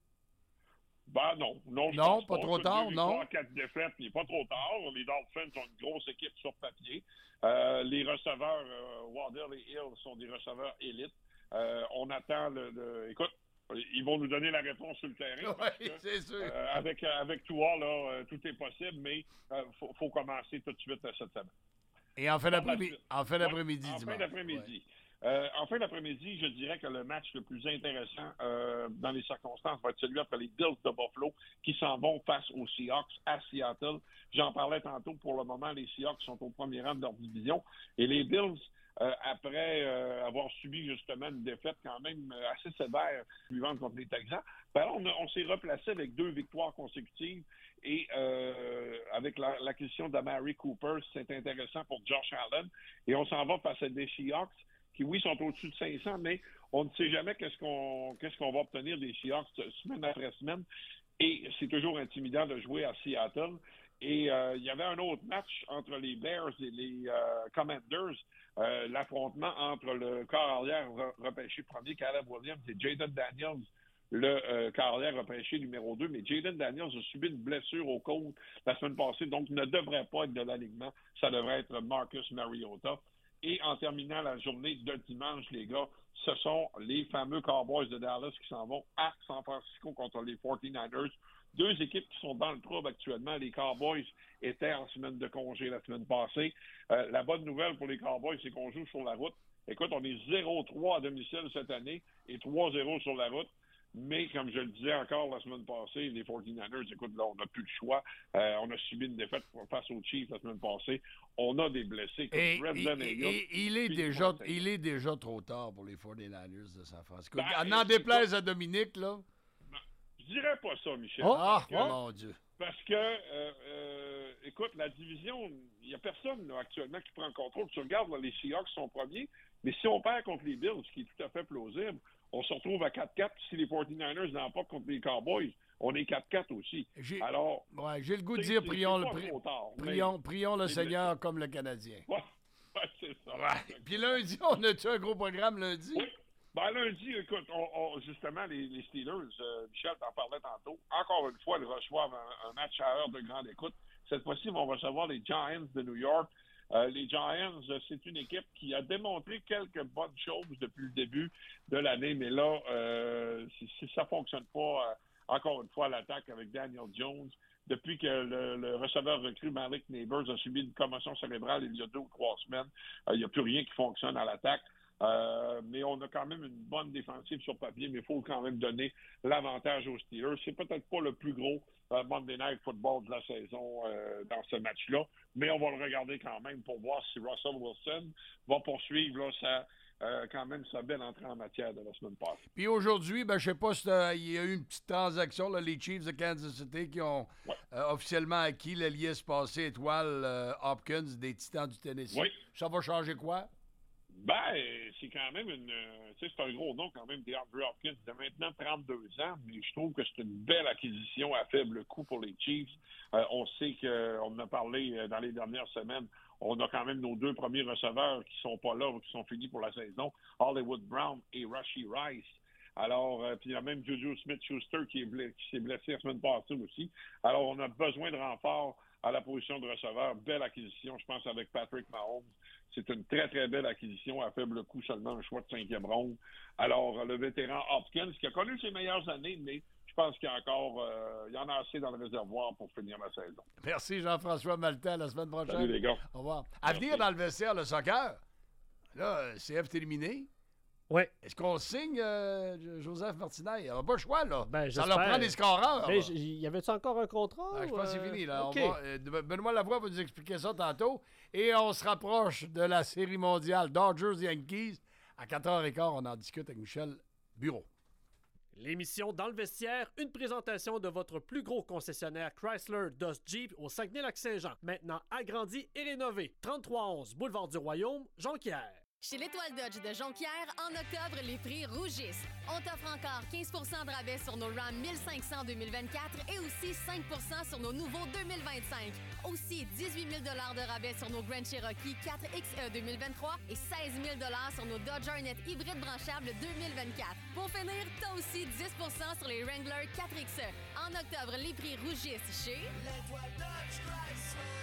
Ben non, non, je non pense pas, pas trop tard, deux non. quatre défaites, il n'est pas trop tard. Les Dolphins sont une grosse équipe sur papier. Euh, les receveurs, euh, Waddell et Hill sont des receveurs élites. Euh, on attend le, le... Écoute, ils vont nous donner la réponse sur le terrain. Oui, c'est sûr. Euh, avec, avec toi, là, euh, tout est possible, mais il euh, faut, faut commencer tout de suite cette semaine. Et en fin d'après-midi, en fin d'après-midi ouais, en dimanche. fin d'après-midi. Ouais. Euh, en fin d'après-midi, je dirais que le match le plus intéressant euh, dans les circonstances va être celui entre les Bills de Buffalo qui s'en vont face aux Seahawks à Seattle. J'en parlais tantôt. Pour le moment, les Seahawks sont au premier rang de leur division. Et les Bills, euh, après euh, avoir subi justement une défaite quand même assez sévère suivante contre les Texans, ben là, on, a, on s'est replacé avec deux victoires consécutives. Et euh, avec la, l'acquisition d'Amari Cooper, c'est intéressant pour Josh Allen. Et on s'en va face à des Seahawks qui, oui, sont au-dessus de cinq cents, mais on ne sait jamais qu'est-ce qu'on, qu'est-ce qu'on va obtenir des Seahawks semaine après semaine. Et c'est toujours intimidant de jouer à Seattle. Et euh, il y avait un autre match entre les Bears et les euh, Commanders, euh, l'affrontement entre le corps arrière re- repêché premier, Caleb Williams, et Jaden Daniels, le euh, corps arrière repêché numéro deux. Mais Jaden Daniels a subi une blessure au côte la semaine passée, donc ne devrait pas être de l'alignement. Ça devrait être Marcus Mariota. Et en terminant la journée de dimanche, les gars, ce sont les fameux Cowboys de Dallas qui s'en vont à San Francisco contre les forty-niners. Deux équipes qui sont dans le trouble actuellement. Les Cowboys étaient en semaine de congé la semaine passée. Euh, la bonne nouvelle pour les Cowboys, c'est qu'on joue sur la route. Écoute, on est zéro trois à domicile cette année et trois zéro sur la route. Mais, comme je le disais encore la semaine passée, les forty-niners, écoute, là, on n'a plus le choix. Euh, on a subi une défaite face aux Chiefs la semaine passée. On a des blessés. Comme Et, Brendan et- Ayuk, et- il, est puis déjà, Montague. il est déjà trop tard pour les forty-niners de San Francisco. Ben, Ah, n'en c'est déplaise à Dominique, là. Je dirais pas ça, Michel. Oh, Parce oh, que- mon Dieu. Parce que, euh, euh, écoute, la division, il n'y a personne là, actuellement qui prend le contrôle. Tu regardes, là, les Seahawks sont premiers, mais si on perd contre les Bills, ce qui est tout à fait plausible, on se retrouve à quatre quatre. Si les forty-niners n'emportent contre les Cowboys, on est quatre quatre aussi. J'ai- Alors, Ouais, j'ai le goût de c'est- dire, c'est- prions, c'est le, pas pri- trop tard, mais- prions, prions le c'est- Seigneur comme le Canadien. Ouais, ouais, c'est ça. Ouais. Puis lundi, on a-tu un gros programme lundi? Oui. Ben, lundi, écoute, on, on- justement, les, les Steelers, euh, Michel t'en parlait tantôt, encore une fois, ils reçoivent un, un match à heure de grande écoute. Cette fois-ci, ils vont recevoir les Giants de New York. Euh, les Giants, euh, c'est une équipe qui a démontré quelques bonnes choses depuis le début de l'année, mais là, euh, si, si ça fonctionne pas, euh, encore une fois, à l'attaque avec Daniel Jones, depuis que le, le receveur recru Malik Neighbors a subi une commotion cérébrale il y a deux ou trois semaines, euh, il n'y a plus rien qui fonctionne à l'attaque. Euh, mais on a quand même une bonne défensive sur papier, mais il faut quand même donner l'avantage aux Steelers. C'est peut-être pas le plus gros euh, Monday Night Football de la saison euh, dans ce match-là, mais on va le regarder quand même pour voir si Russell Wilson va poursuivre là, sa, euh, quand même sa belle entrée en matière de la semaine passée. Puis aujourd'hui, ben, je sais pas si t'as- il y a eu une petite transaction, là, les Chiefs de Kansas City qui ont euh, officiellement acquis l'allié espacé étoile euh, Hopkins des Titans du Tennessee. Oui. Ça va changer quoi? Ben, c'est quand même une. euh, Tu sais, c'est un gros nom quand même, DeAndre Hopkins, de maintenant trente-deux ans, mais je trouve que c'est une belle acquisition à faible coût pour les Chiefs. Euh, on sait qu'on en a parlé euh, dans les dernières semaines. On a quand même nos deux premiers receveurs qui sont pas là ou qui sont finis pour la saison, Hollywood Brown et Rashee Rice. Alors, euh, puis il y a même Juju Smith-Schuster qui est blessé, qui s'est blessé la semaine passée aussi. Alors, on a besoin de renfort à la position de receveur. Belle acquisition, je pense, avec Patrick Mahomes. C'est une très, très belle acquisition à faible coût, seulement un choix de cinquième ronde. Alors, le vétéran Hopkins, qui a connu ses meilleures années, mais je pense qu'il y a encore, euh, il y en a assez dans le réservoir pour finir la saison. Merci Jean-François Maltais. À la semaine prochaine. Salut, les gars. Au revoir. À venir dans le vestiaire, le soccer. Là, euh, C F est éliminé. Oui. Est-ce qu'on signe euh, Joseph Martinez? Il n'a pas le choix, là. Ben, Ça j'espère. leur prend des scoreurs. Mais là. j- y avait-tu encore un contrat? Ah, je pense que ou, c'est euh, fini. Là. OK. On va, euh, Benoît Lavoie va nous expliquer ça tantôt. Et on se rapproche de la Série mondiale Dodgers-Yankees. À quatre heures quinze, on en discute avec Michel Bureau. L'émission Dans le vestiaire, une présentation de votre plus gros concessionnaire Chrysler Dodge Jeep au Saguenay-Lac-Saint-Jean. Maintenant agrandi et rénové. trente-trois onze Boulevard du Royaume, Jonquière. Chez l'Étoile Dodge de Jonquière, en octobre, les prix rougissent. On t'offre encore quinze pour cent de rabais sur nos Ram mille cinq cents deux mille vingt-quatre et aussi cinq pour cent sur nos nouveaux deux mille vingt-cinq. Aussi dix-huit mille dollars de rabais sur nos Grand Cherokee quatre X E deux mille vingt-trois et seize mille dollars sur nos Dodge Hornet hybride branchable deux mille vingt-quatre. Pour finir, t'as aussi dix pour cent sur les Wrangler quatre X E. En octobre, les prix rougissent chez L'Étoile Dodge Chrysler.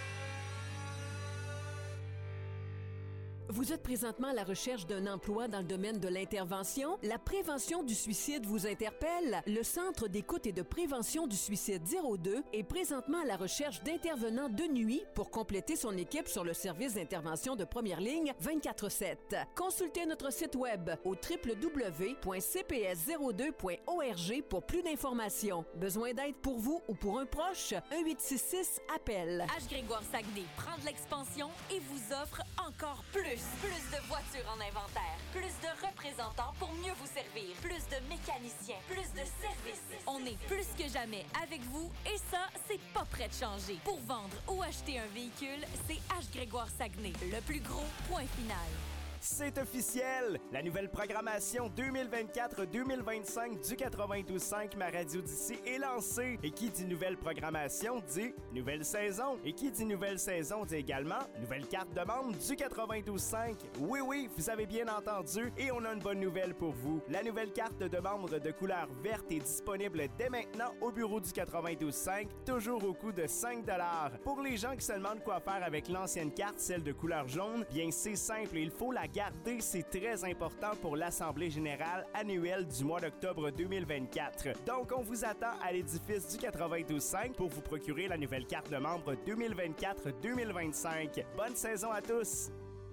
Vous êtes présentement à la recherche d'un emploi dans le domaine de l'intervention? La prévention du suicide vous interpelle? Le Centre d'écoute et de prévention du suicide zéro deux est présentement à la recherche d'intervenants de nuit pour compléter son équipe sur le service d'intervention de première ligne vingt-quatre sept. Consultez notre site web au w w w point c p s zéro deux point org pour plus d'informations. Besoin d'aide pour vous ou pour un proche? un huit six six appel. H. Grégoire Saguenay prend de l'expansion et vous offre encore plus. Plus de voitures en inventaire, plus de représentants pour mieux vous servir, plus de mécaniciens, plus de services. On est plus que jamais avec vous et ça, c'est pas prêt de changer. Pour vendre ou acheter un véhicule, c'est H. Grégoire Saguenay, le plus gros point final. C'est officiel! La nouvelle programmation deux mille vingt-quatre deux mille vingt-cinq du quatre-vingt-douze cinq Ma Radio d'ici est lancée. Et qui dit nouvelle programmation dit nouvelle saison. Et qui dit nouvelle saison dit également nouvelle carte de membre du quatre-vingt-douze cinq. Oui, oui, vous avez bien entendu. Et on a une bonne nouvelle pour vous. La nouvelle carte de membre de couleur verte est disponible dès maintenant au bureau du quatre-vingt-douze cinq, toujours au coût de cinq dollars. Pour les gens qui se demandent quoi faire avec l'ancienne carte, celle de couleur jaune, bien c'est simple, il faut la garder, c'est très important pour l'Assemblée générale annuelle du mois d'octobre deux mille vingt-quatre. Donc on vous attend à l'édifice du quatre-vingt-douze cinq pour vous procurer la nouvelle carte de membre deux mille vingt-quatre deux mille vingt-cinq. Bonne saison à tous!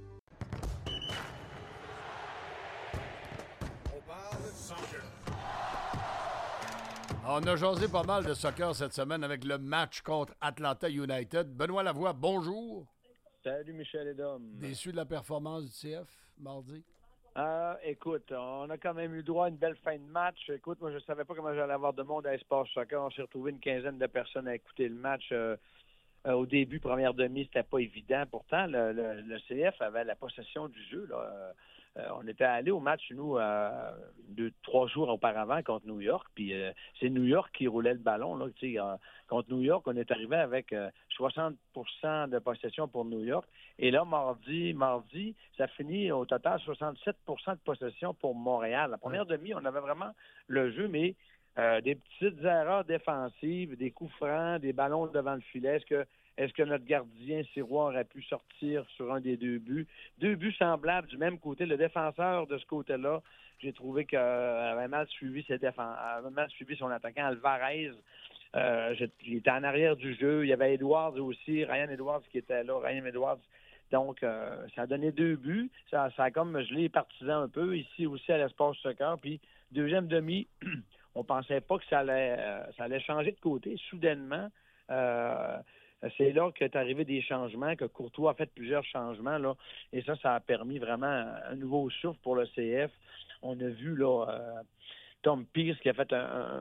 On a jasé pas mal de soccer cette semaine avec le match contre Atlanta United. Benoît Lavoie, bonjour. Salut Michel et Dom. Déçu de la performance du C F mardi? Euh, écoute, on a quand même eu droit à une belle fin de match. Écoute, moi je savais pas comment j'allais avoir de monde à Espace Soccer. On s'est retrouvé une quinzaine de personnes à écouter le match. Euh, euh, au début, première demi, c'était pas évident. Pourtant, le, le, le C F avait la possession du jeu, là. Euh, Euh, on était allé au match, nous, euh, deux, trois jours auparavant contre New York, puis euh, c'est New York qui roulait le ballon. Là, euh, contre New York, on est arrivé avec euh, soixante pour cent de possession pour New York. Et là, mardi, mardi, ça finit au total soixante-sept pour cent de possession pour Montréal. La première demi, on avait vraiment le jeu, mais euh, des petites erreurs défensives, des coups francs, des ballons devant le filet. Est-ce que Est-ce que notre gardien Sirois aurait pu sortir sur un des deux buts? Deux buts semblables du même côté. Le défenseur de ce côté-là, j'ai trouvé qu'il avait mal suivi ses défense... avait mal suivi son attaquant Alvarez. Euh, il était en arrière du jeu. Il y avait Edwards aussi, Ryan Edwards qui était là, Ryan Edwards. Donc, euh, ça a donné deux buts. Ça, ça a comme gelé les partisans un peu, ici aussi à l'Espace Soccer. Puis, deuxième demi, on pensait pas que ça allait, euh, ça allait changer de côté. Soudainement, euh, c'est là qu'est arrivé des changements, que Courtois a fait plusieurs changements, là, et ça, ça a permis vraiment un nouveau souffle pour le C F. On a vu, là, euh, Tom Pierce qui a fait un,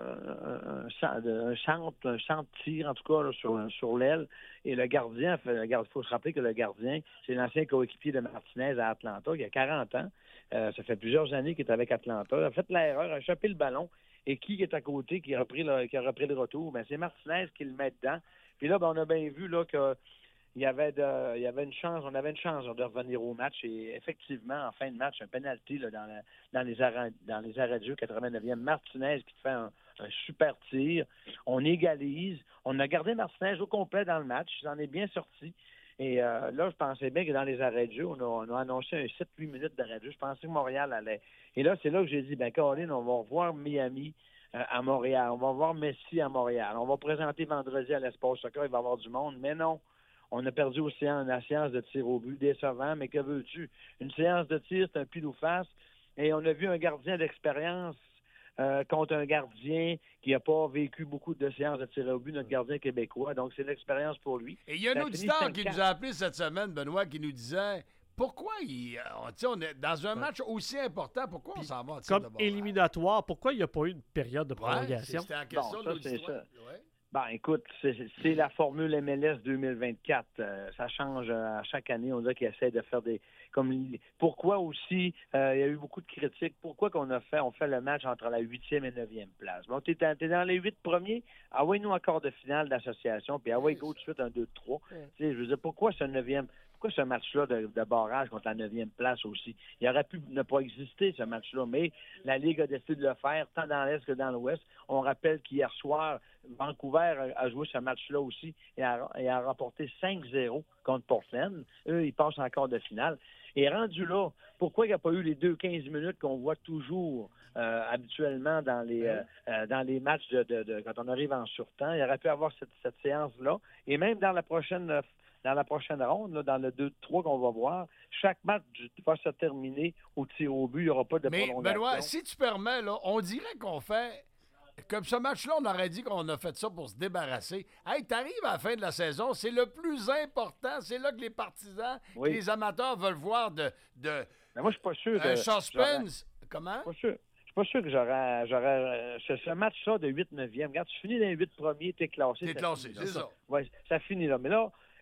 un, un, un centre, un centre de tir, en tout cas, là, sur, sur l'aile, et le gardien, il faut se rappeler que le gardien, c'est l'ancien coéquipier de Martinez à Atlanta, il y a quarante ans, euh, ça fait plusieurs années qu'il est avec Atlanta, il a fait l'erreur, a chopé le ballon, et qui est à côté, qui a repris le, qui a repris le retour? Ben, c'est Martinez qui le met dedans. Puis là, ben, on a bien vu là, que il y avait de, il y avait une chance, on avait une chance de revenir au match. Et effectivement, en fin de match, un penalty là, dans, la, dans, les arrêts, dans les arrêts de jeu, quatre-vingt-neuvième, Martinez qui fait un, un super tir. On égalise. On a gardé Martinez au complet dans le match. Il en est bien sorti. Et euh, là, je pensais bien que dans les arrêts de jeu, on a, on a annoncé un sept huit minutes d'arrêt de jeu. Je pensais que Montréal allait. Et là, c'est là que j'ai dit, ben Caroline, on va revoir Miami euh, à Montréal. On va voir Messi à Montréal. On va présenter vendredi à l'Espace Soccer. Il va y avoir du monde. Mais non. On a perdu au séance, la séance de tir au but, décevant, mais que veux-tu? Une séance de tir, c'est un pile ou face. Et on a vu un gardien d'expérience euh, contre un gardien qui n'a pas vécu beaucoup de séances de tir au but, notre gardien québécois. Donc, c'est l'expérience pour lui. Et il y a un auditeur qui nous a appelé cette semaine, Benoît, qui nous disait... Pourquoi il, on, on est dans un match aussi important, pourquoi on s'en va en tir de Comme barrage? éliminatoire, pourquoi il n'y a pas eu une période de prolongation? Ouais, c'était la question bon, de ça, l'auditoire. Ouais. Ben, écoute, c'est, c'est la formule M L S deux mille vingt-quatre. Euh, ça change euh, à chaque année. On dirait qu'ils essaient de faire des... comme Pourquoi aussi, euh, il y a eu beaucoup de critiques. Pourquoi qu'on a fait, on fait le match entre la huitième et neuvième place? Bon, t'es, t'es dans les huit premiers, envoie-nous encore de finale d'association, puis envoie go tout de suite un deux trois. Ouais. Tu sais, je veux dire, pourquoi ce neuvième... Pourquoi ce match-là de, de barrage contre la neuvième place aussi? Il aurait pu ne pas exister, ce match-là, mais la Ligue a décidé de le faire, tant dans l'Est que dans l'Ouest. On rappelle qu'hier soir, Vancouver a joué ce match-là aussi et a, et a remporté cinq zéro contre Portland. Eux, ils passent encore de finale. Et rendu là, pourquoi il n'y a pas eu les deux quinze minutes qu'on voit toujours euh, habituellement dans les euh, euh, dans les matchs de, de, de quand on arrive en surtemps? Il aurait pu avoir cette, cette séance-là. Et même dans la prochaine dans la prochaine ronde, là, dans le deux trois qu'on va voir, chaque match va se terminer au tir au but. Il n'y aura pas de Mais, prolongation. Benoît, si tu permets, là, on dirait qu'on fait... Comme ce match-là, on aurait dit qu'on a fait ça pour se débarrasser. Hey, t'arrives à la fin de la saison, c'est le plus important. C'est là que les partisans, oui. que les amateurs veulent voir de... de Mais moi, je suis pas sûr de... Un suspense. Comment? Je suis pas sûr. Je suis pas sûr que j'aurais... j'aurais ce, ce match-là de huit neuvième. Regarde, tu finis dans les huit premiers, t'es classé. T'es classé, c'est ça. Oui, ça finit là. Mais là,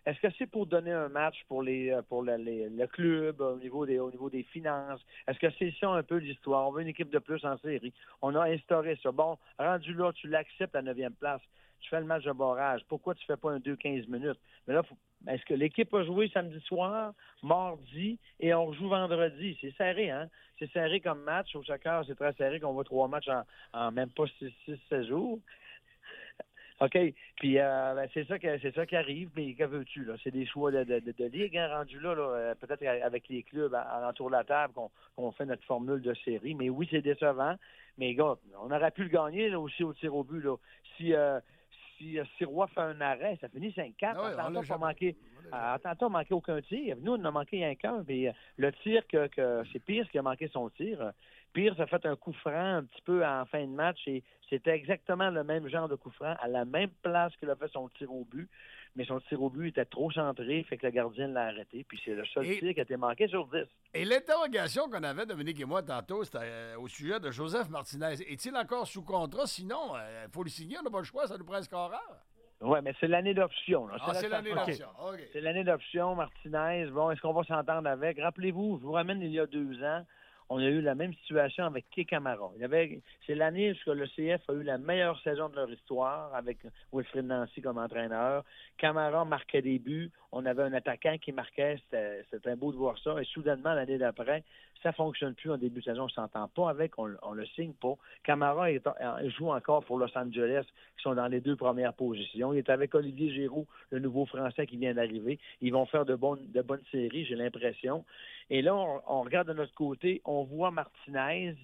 Est-ce que c'est pour donner un match pour les pour le, les, le club au niveau des au niveau des finances? Est-ce que c'est ça un peu l'histoire? On veut une équipe de plus en série. On a instauré ça. Bon, rendu là, tu l'acceptes à neuvième place. Tu fais le match de barrage. Pourquoi tu fais pas un deux quinze minutes? Mais là, faut, est-ce que l'équipe a joué samedi soir, mardi, et on rejoue vendredi? C'est serré, hein? C'est serré comme match. Au soccer, c'est très serré qu'on voit trois matchs en, en même pas six seize jours. OK. Puis euh, ben, c'est ça que c'est ça qui arrive, mais que veux-tu, là? C'est des choix de, de, de, de ligue, hein, rendu là, là peut-être avec les clubs alentour de la table qu'on, qu'on fait notre formule de série. Mais oui, c'est décevant. Mais gars, on aurait pu le gagner là, aussi au tir au but. Là. Si euh, Si euh, Sirois fait un arrêt, ça finit cinq quatre. Ah oui, Atlanta n'a pas manqué, euh, manqué aucun tir. Nous, on en a manqué rien qu'un. Puis, euh, le tir, que, que c'est Pierce qui a manqué son tir. Pierce a fait un coup franc un petit peu en fin de match et c'était exactement le même genre de coup franc à la même place qu'il a fait son tir au but. Mais son tir au but était trop centré, fait que le gardien l'a arrêté. Puis c'est le seul et, tir qui a été manqué sur dix. Et l'interrogation qu'on avait, Dominique et moi, tantôt, c'était euh, au sujet de Joseph Martinez. Est-il encore sous contrat? Sinon, il euh, faut le signer, on n'a pas le choix, ça nous prend un scoreur. Oui, mais c'est l'année d'option. Là. Ah, c'est, c'est l'année d'option. Okay. Okay. C'est l'année d'option, Martinez. Bon, est-ce qu'on va s'entendre avec? Rappelez-vous, je vous ramène il y a deux ans, on a eu la même situation avec Kay Camara. Il y avait, c'est l'année où le C F a eu la meilleure saison de leur histoire avec Wilfrid Nancy comme entraîneur. Camara marquait des buts. On avait un attaquant qui marquait. C'était, c'était beau de voir ça. Et soudainement, l'année d'après, ça ne fonctionne plus en début de saison. On ne s'entend pas avec. On ne le signe pas. Camara est, joue encore pour Los Angeles, qui sont dans les deux premières positions. Il est avec Olivier Giroud, le nouveau Français qui vient d'arriver. Ils vont faire de bonnes, de bonnes séries, j'ai l'impression. Et là, on, on regarde de notre côté, on voit Martinez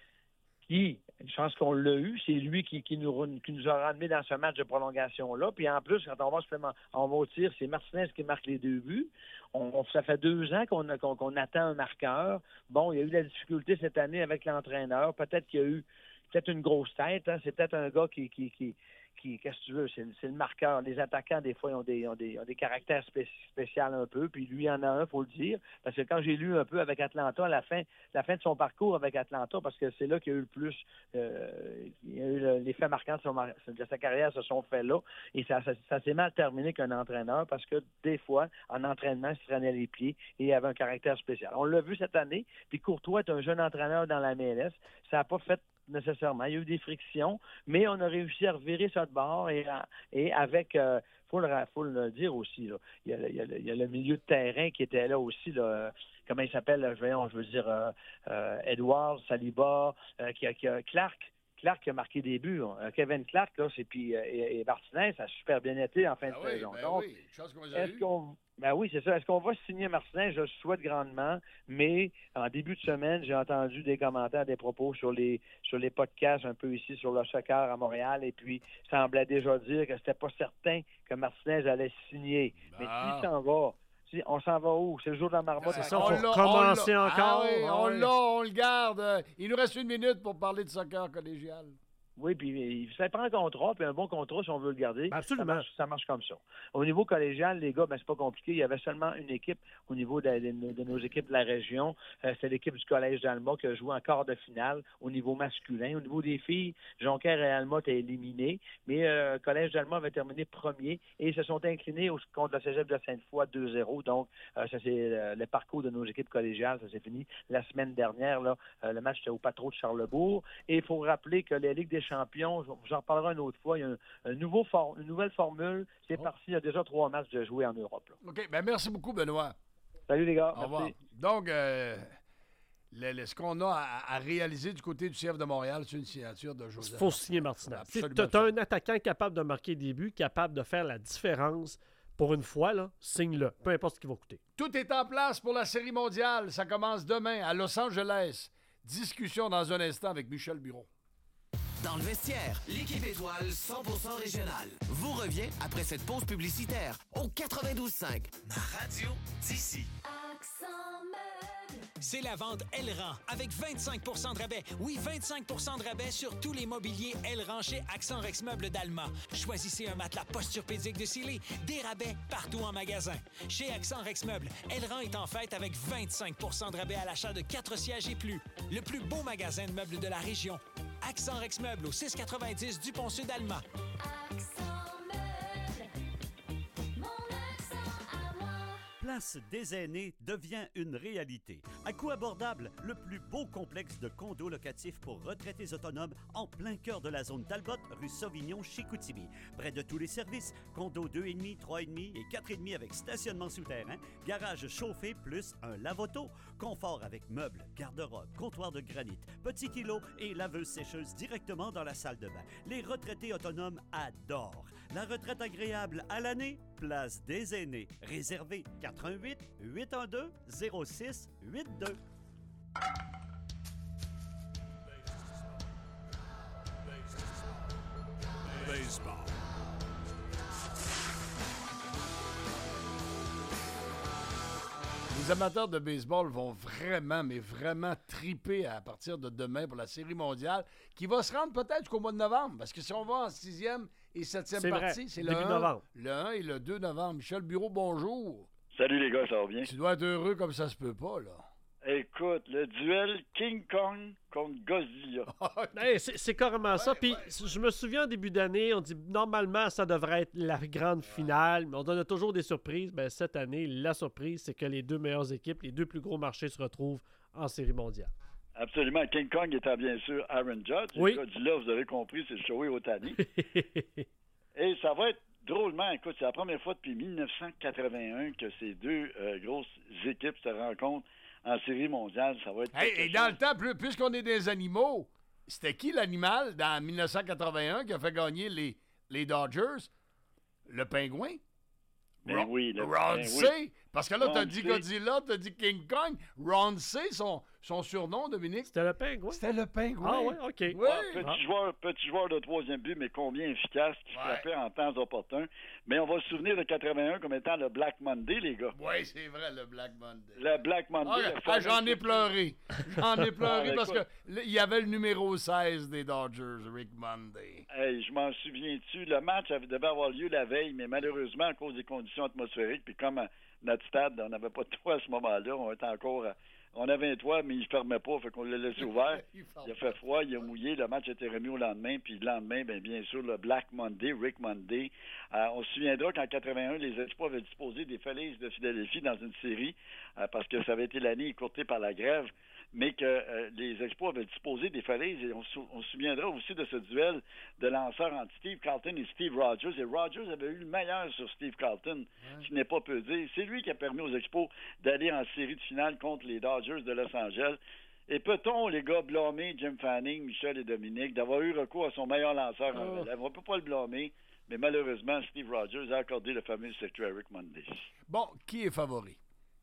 qui, je pense qu'on l'a eu, c'est lui qui, qui, nous, qui nous a ramené dans ce match de prolongation-là. Puis en plus, quand on va, on va au tir, c'est Martinez qui marque les deux buts. On, on, ça fait deux ans qu'on, a, qu'on, qu'on attend un marqueur. Bon, il y a eu de la difficulté cette année avec l'entraîneur. Peut-être qu'il y a eu peut-être une grosse tête. Hein. C'est peut-être un gars qui... qui, qui Qui, qu'est-ce que tu veux, c'est, c'est le marqueur. Les attaquants, des fois, ils ont des, ils ont des, ils ont des caractères spé- spéciaux un peu, puis lui, il en a un, il faut le dire. Parce que quand j'ai lu un peu avec Atlanta, à la fin, la fin de son parcours avec Atlanta, parce que c'est là qu'il y a eu le plus, euh, il y a eu le, les faits marquants de, son, de sa carrière se sont faits là, et ça, ça, ça s'est mal terminé qu'un entraîneur, parce que des fois, en entraînement, il se traînait les pieds et il avait un caractère spécial. On l'a vu cette année, puis Courtois est un jeune entraîneur dans la M L S, ça n'a pas fait nécessairement. Il y a eu des frictions, mais on a réussi à revirer ça de bord et, et avec, euh, faut le, faut le dire aussi, là, il, y a, il, y a le, il y a le milieu de terrain qui était là aussi, là, comment il s'appelle, voyons, je veux dire, euh, euh, Edouard, Saliba, euh, qui, a, qui a Clark. Clark qui a marqué des buts. Hein. Kevin Clark, là, c'est puis euh, et, et Martinez, ça a super bien été en fin ben de oui, saison. Ben Donc, oui, chose qu'on a est-ce eu. qu'on Ben oui, c'est ça. Est-ce qu'on va signer Martinez? Je le souhaite grandement, mais en début de semaine, j'ai entendu des commentaires, des propos sur les sur les podcasts un peu ici sur le soccer à Montréal, et puis semblait déjà dire que c'était pas certain que Martinez allait signer. Ah. Mais s'il s'en va, si, on s'en va où? C'est le jour de la marmotte. C'est ça, on va commencer encore. Ah oui, on l'a, on le garde. Il nous reste une minute pour parler de soccer collégial. Oui, puis ça prend un contrat, puis un bon contrat, si on veut le garder. Absolument. Ça marche, ça marche comme ça. Au niveau collégial, les gars, ben c'est pas compliqué. Il y avait seulement une équipe au niveau de, de, de nos équipes de la région. Euh, c'est l'équipe du Collège d'Alma qui a joué en quart de finale au niveau masculin. Au niveau des filles, Jonquière et Alma étaient éliminés, mais le euh, Collège d'Alma avait terminé premier et ils se sont inclinés au, contre le Cégep de Sainte-Foy deux zéro. Donc, euh, ça c'est euh, le parcours de nos équipes collégiales. Ça s'est fini la semaine dernière. Là, euh, le match était au Patro de Charlebourg. Et il faut rappeler que les Ligues des champions, j'en reparlerai une autre fois, il y a un, un nouveau for, une nouvelle formule. C'est oh. parti, il y a déjà trois matchs de jouer en Europe. Là. OK, ben merci beaucoup, Benoît. Salut les gars, au revoir. Merci. Donc, euh, le, le, ce qu'on a à, à réaliser du côté du C F de Montréal, c'est une signature de Joseph. Il faut signer Martinez. Tu as un attaquant capable de marquer des buts, capable de faire la différence. Pour une fois, là, signe-le, peu importe ce qu'il va coûter. Tout est en place pour la Série mondiale. Ça commence demain à Los Angeles. Discussion dans un instant avec Michel Bureau. Dans le vestiaire, l'équipe étoile cent pour cent régionale vous revient après cette pause publicitaire au quatre-vingt-douze cinq. Ma radio d'ici. C'est la vente Elran avec vingt-cinq pour cent de rabais. Oui, vingt-cinq pour cent de rabais sur tous les mobiliers Elran chez Accent Rex Meubles d'Alma. Choisissez un matelas posturpédique de Sealy. Des rabais partout en magasin. Chez Accent Rex Meubles, Elran est en fête avec vingt-cinq pour cent de rabais à l'achat de quatre sièges et plus. Le plus beau magasin de meubles de la région. Accent Rex Meubles au six cent quatre-vingt-dix du Pont-Sud Alma. Accent Meubles, mon accent. Place des aînés devient une réalité. À coût abordable, le plus beau complexe de condos locatifs pour retraités autonomes en plein cœur de la zone Talbot, rue Sauvignon, Chicoutimi. Près de tous les services, condos deux virgule cinq, trois virgule cinq et quatre virgule cinq avec stationnement souterrain, garage chauffé plus un lave-auto, confort avec meubles, garde-robe, comptoir de granit, petit îlot et laveuse sécheuse directement dans la salle de bain. Les retraités autonomes adorent. La retraite agréable à l'année, Place des aînés. Réservé quatre un huit, huit un deux, zéro six huit deux. Baseball. Les amateurs de baseball vont vraiment, mais vraiment triper à partir de demain pour la Série mondiale qui va se rendre peut-être jusqu'au mois de novembre. Parce que si on va en sixième et septième C'est partie, vrai, c'est début le un, novembre. le un et le deux novembre. Michel Bureau, bonjour. Salut les gars, ça va bien? Tu dois être heureux comme ça se peut pas, là. Écoute, le duel King Kong contre Godzilla. Hey, c'est c'est carrément ça. Puis je me souviens, en début d'année, on dit normalement, ça devrait être la grande finale, mais on donne toujours des surprises. Ben, cette année, la surprise, c'est que les deux meilleures équipes, les deux plus gros marchés se retrouvent en Série mondiale. Absolument. King Kong étant bien sûr Aaron Judge. Oui. Godzilla, vous avez compris, c'est Shohei Ohtani. Et ça va être drôlement, écoute, c'est la première fois depuis mille neuf cent quatre-vingt-un que ces deux euh, grosses équipes se rencontrent en Série mondiale. Ça va être... Hey, et dans le temps, plus- puisqu'on est des animaux, c'était qui l'animal dans mille neuf cent quatre-vingt-un qui a fait gagner les, les Dodgers? Le pingouin? Ben Ron- oui, le- Ron ben C. oui. Parce que là, t'as Ron dit C. Godzilla, t'as dit King Kong. Ron C, son, son surnom, Dominique. C'était le pingouin. C'était le pingouin. Ah ouais, OK. Oui. Ouais, petit, joueur, petit joueur de troisième but, mais combien efficace, qui frappait en temps opportun. Mais on va se souvenir de quatre-vingt-un comme étant le Black Monday, les gars. Oui, c'est vrai, le Black Monday. Le Black Monday. Ah, le ah, fameux- j'en ai pleuré. J'en ai pleuré Ah, parce écoute. qu'il y avait le numéro seize des Dodgers, Rick Monday. Hey, je m'en souviens-tu. Le match avait- devait avoir lieu la veille, mais malheureusement, à cause des conditions atmosphériques, puis comme à notre stade, on n'avait pas de toit à ce moment-là, on était encore... à- On avait un toit, mais il ne fermait pas, fait qu'on l'a laissé ouvert. Il Il a fait froid, il a mouillé, le match a été remis au lendemain, puis le lendemain, bien, bien sûr, le Black Monday, Rick Monday. Euh, on se souviendra qu'en quatre-vingt-un, les Expos avaient disposé des Phillies de Philadelphie dans une série, euh, parce que ça avait été l'année écourtée par la grève, mais que euh, les Expos avaient disposé des Phillies, et on, se- on se souviendra aussi de ce duel de lanceurs entre Steve Carlton et Steve Rogers, et Rogers avait eu le meilleur sur Steve Carlton, ce n'est pas peu dire. C'est lui qui a permis aux Expos d'aller en série de finale contre les Dodgers de Los Angeles. Et peut-on, les gars, blâmer Jim Fanning, Michel et Dominique, d'avoir eu recours à son meilleur lanceur en Oh. relève? On ne peut pas le blâmer, mais malheureusement, Steve Rogers a accordé le fameux circuit à Rick Monday. Bon, qui est favori?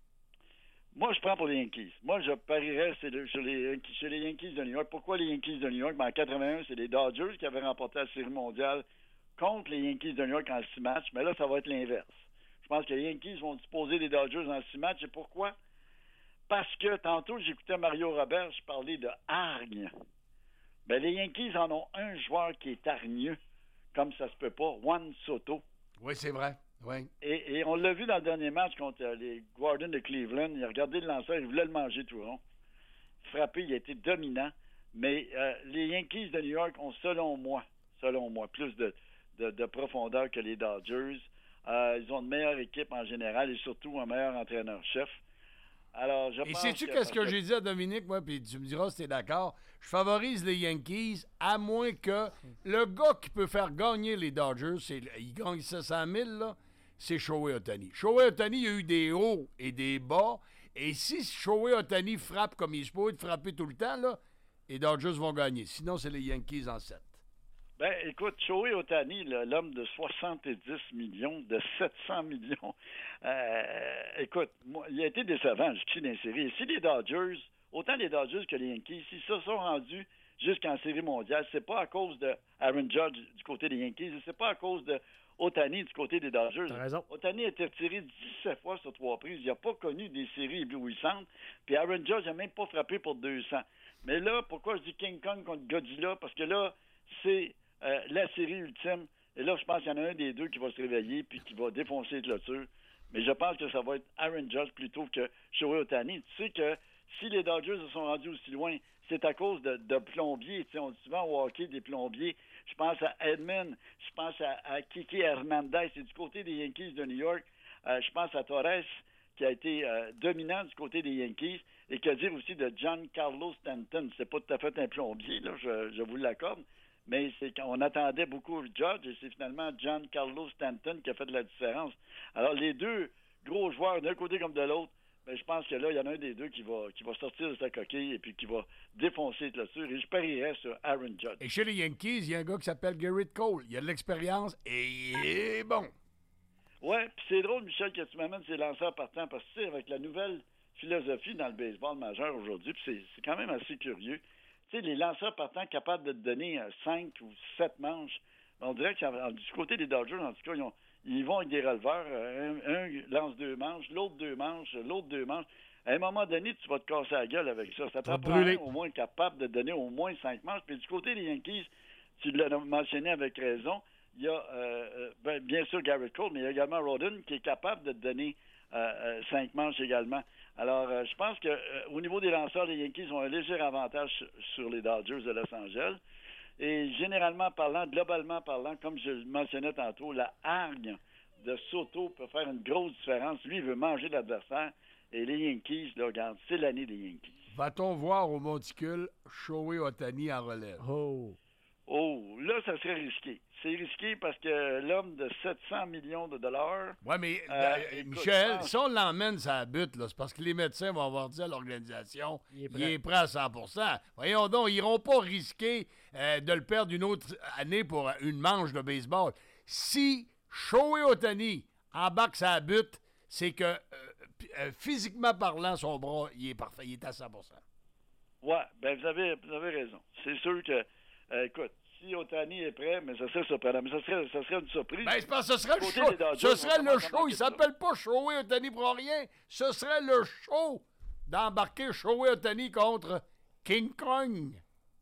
Moi, je prends pour les Yankees. Moi, je parierais c'est le- sur les, Yankees- chez les Yankees de New York. Pourquoi les Yankees de New York? Ben, en quatre-vingt-un, c'est les Dodgers qui avaient remporté la Série mondiale contre les Yankees de New York en six matchs. Mais là, ça va être l'inverse. Je pense que les Yankees vont disposer des Dodgers en six matchs. Et pourquoi? Parce que tantôt, j'écoutais Mario Robert, je parlais de hargne. Ben, les Yankees en ont un joueur qui est hargneux, comme ça se peut pas, Juan Soto. Oui, c'est vrai. Oui. Et, et on l'a vu dans le dernier match contre euh, les Guardians de Cleveland. Il a regardé le lanceur, il voulait le manger tout rond. Frappé, il a été dominant. Mais euh, les Yankees de New York ont, selon moi, selon moi, plus de, de, de profondeur que les Dodgers. Euh, ils ont une meilleure équipe en général et surtout un meilleur entraîneur-chef. Alors, je Et pense sais-tu que- qu'est-ce que j'ai dit à Dominique, moi, puis tu me diras si t'es d'accord? Je favorise les Yankees, à moins que le gars qui peut faire gagner les Dodgers, c'est, il gagne sept cent mille, là, c'est Shohei Ohtani. Shohei Ohtani, il y a eu des hauts et des bas, et si Shohei Ohtani frappe comme il se peut de frapper tout le temps, là, les Dodgers vont gagner. Sinon, c'est les Yankees en sept. Ben, écoute, Shohei Ohtani, là, l'homme de soixante-dix millions, de sept cents millions, euh, écoute, moi, il a été décevant jusqu'ici dans les séries. Et si les Dodgers, autant les Dodgers que les Yankees, s'ils se sont rendus jusqu'en série mondiale, c'est pas à cause de Aaron Judge du côté des Yankees, et c'est pas à cause de Ohtani du côté des Dodgers. T'as raison. Ohtani a été retiré dix-sept fois sur trois prises. Il n'a pas connu des séries éblouissantes. Puis Aaron Judge n'a même pas frappé pour deux cents. Mais là, pourquoi je dis King Kong contre Godzilla? Parce que là, c'est euh, la série ultime. Et là, je pense qu'il y en a un des deux qui va se réveiller puis qui va défoncer les clôtures. Mais je pense que ça va être Aaron Judge plutôt que Shohei Ohtani. Tu sais que si les Dodgers se sont rendus aussi loin, c'est à cause de, de plombiers. Tu sais, on dit souvent au hockey des plombiers. Je pense à Edmund, je pense à, à Kiki Hernandez. C'est du côté des Yankees de New York. Euh, je pense à Torres, qui a été euh, dominant du côté des Yankees. Et que dire aussi de Giancarlo Stanton. C'est pas tout à fait un plombier, là, je, je vous l'accorde. Mais c'est qu'on attendait beaucoup Judge et c'est finalement Giancarlo Stanton qui a fait de la différence. Alors, les deux gros joueurs, d'un côté comme de l'autre, ben, je pense que là, il y en a un des deux qui va, qui va sortir de sa coquille et puis qui va défoncer les clôtures. Et je parierais sur Aaron Judge. Et chez les Yankees, il y a un gars qui s'appelle Garrett Cole. Il a de l'expérience et il est bon. Ouais, puis c'est drôle, Michel, que tu m'amènes ces lanceurs partants parce que, tu sais, avec la nouvelle philosophie dans le baseball majeur aujourd'hui, puis c'est, c'est quand même assez curieux. Tu sais, les lanceurs partants capables de te donner cinq ou sept manches, on dirait que du côté des Dodgers, en tout cas, ils, ont, ils vont avec des releveurs. Un, un lance deux manches, l'autre deux manches, l'autre deux manches. À un moment donné, tu vas te casser la gueule avec ça. Ça te prend un au moins capable de donner au moins cinq manches. Puis du côté des Yankees, tu l'as mentionné avec raison, il y a euh, ben, bien sûr Garrett Cole, mais il y a également Rodden qui est capable de te donner euh, euh, cinq manches également. Alors, euh, je pense qu'au euh, niveau des lanceurs, les Yankees ont un léger avantage sur, sur les Dodgers de Los Angeles. Et généralement parlant, globalement parlant, comme je le mentionnais tantôt, la hargne de Soto peut faire une grosse différence. Lui, il veut manger l'adversaire. Et les Yankees, là, regarde, c'est l'année des Yankees. Va-t-on voir au monticule Shohei Ohtani en relève? Oh! Oh, là, ça serait risqué. C'est risqué parce que l'homme de sept cents millions de dollars... Oui, mais euh, euh, écoute, Michel, pense... si on l'emmène sur la butte, là, c'est parce que les médecins vont avoir dit à l'organisation il est prêt, il est prêt à cent pour cent. Voyons donc, ils n'iront pas risquer euh, de le perdre une autre année pour une manche de baseball. Si Shohei Ohtani embarque sa butte, c'est que euh, euh, physiquement parlant, son bras, il est parfait, il est à cent pour cent. Oui, bien, vous avez, vous avez raison. C'est sûr que, euh, écoute, si Ohtani est prêt, mais ça serait surprenant. Mais ça serait, ça serait une surprise. Ben, c'est parce que ce serait le show. Dodgers, ce serait le show. Il s'appelle pas Shohei Ohtani pour rien. Ce serait le show d'embarquer Shohei Ohtani contre King Kong.